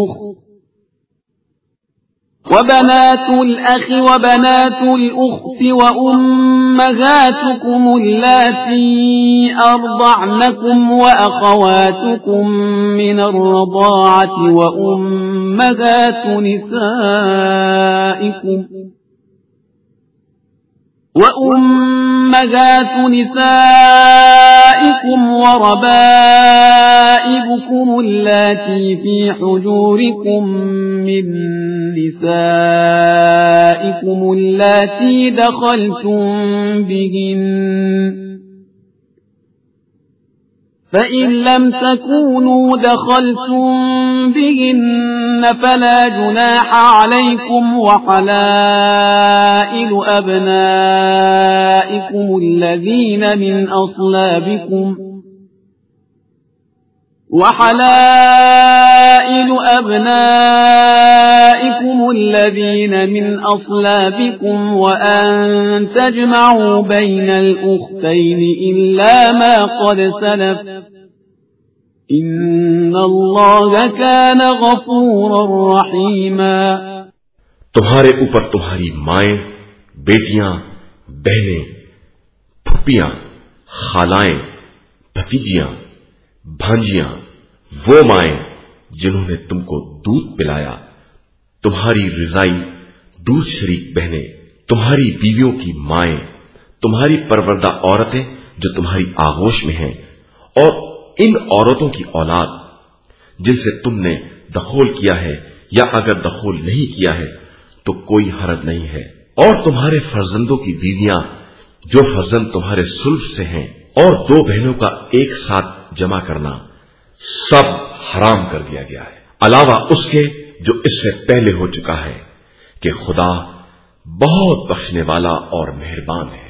وبنات الأخت وأمهاتكم اللاتي أرضعنكم وأخواتكم من الرضاعة وأمهات نسائكم وربائبكم اللاتي في حجوركم من نسائكم اللاتي دخلتم بهن فإن لم تكونوا دخلتم بهن فلا جناح عليكم وحلائل أبنائكم الذين من أصلابكم وأن تجمعوا بين الأختين إلا ما قد سلف إن الله كان غفورا رحيما۔ तुम्हारे ऊपर तुम्हारी माएं, बेटियां, बहनें, फुप्पियां, खालाएं, भतीजियां, भांजियां, वो माएं जिन्होंने तुमको दूध पिलाया, तुम्हारी रिजाई दूध शरीक बहनें, तुम्हारी बीवियों की माएं, तुम्हारी परवरदा औरतें जो तुम्हारी आगोश में हैं, और इन औरतों की औलाद जिनसे तुमने दखोल किया है या अगर दखोल नहीं किया है तो कोई हरज नहीं है, और तुम्हारे फर्जंदों की बीवियां जो फर्जंद तुम्हारे सुल्फ से हैं, और दो बहनों का एक साथ जमा करना सब हराम कर दिया गया है, अलावा उसके जो इससे पहले हो चुका है कि खुदा बहुत बख्शने वाला और मेहरबान है।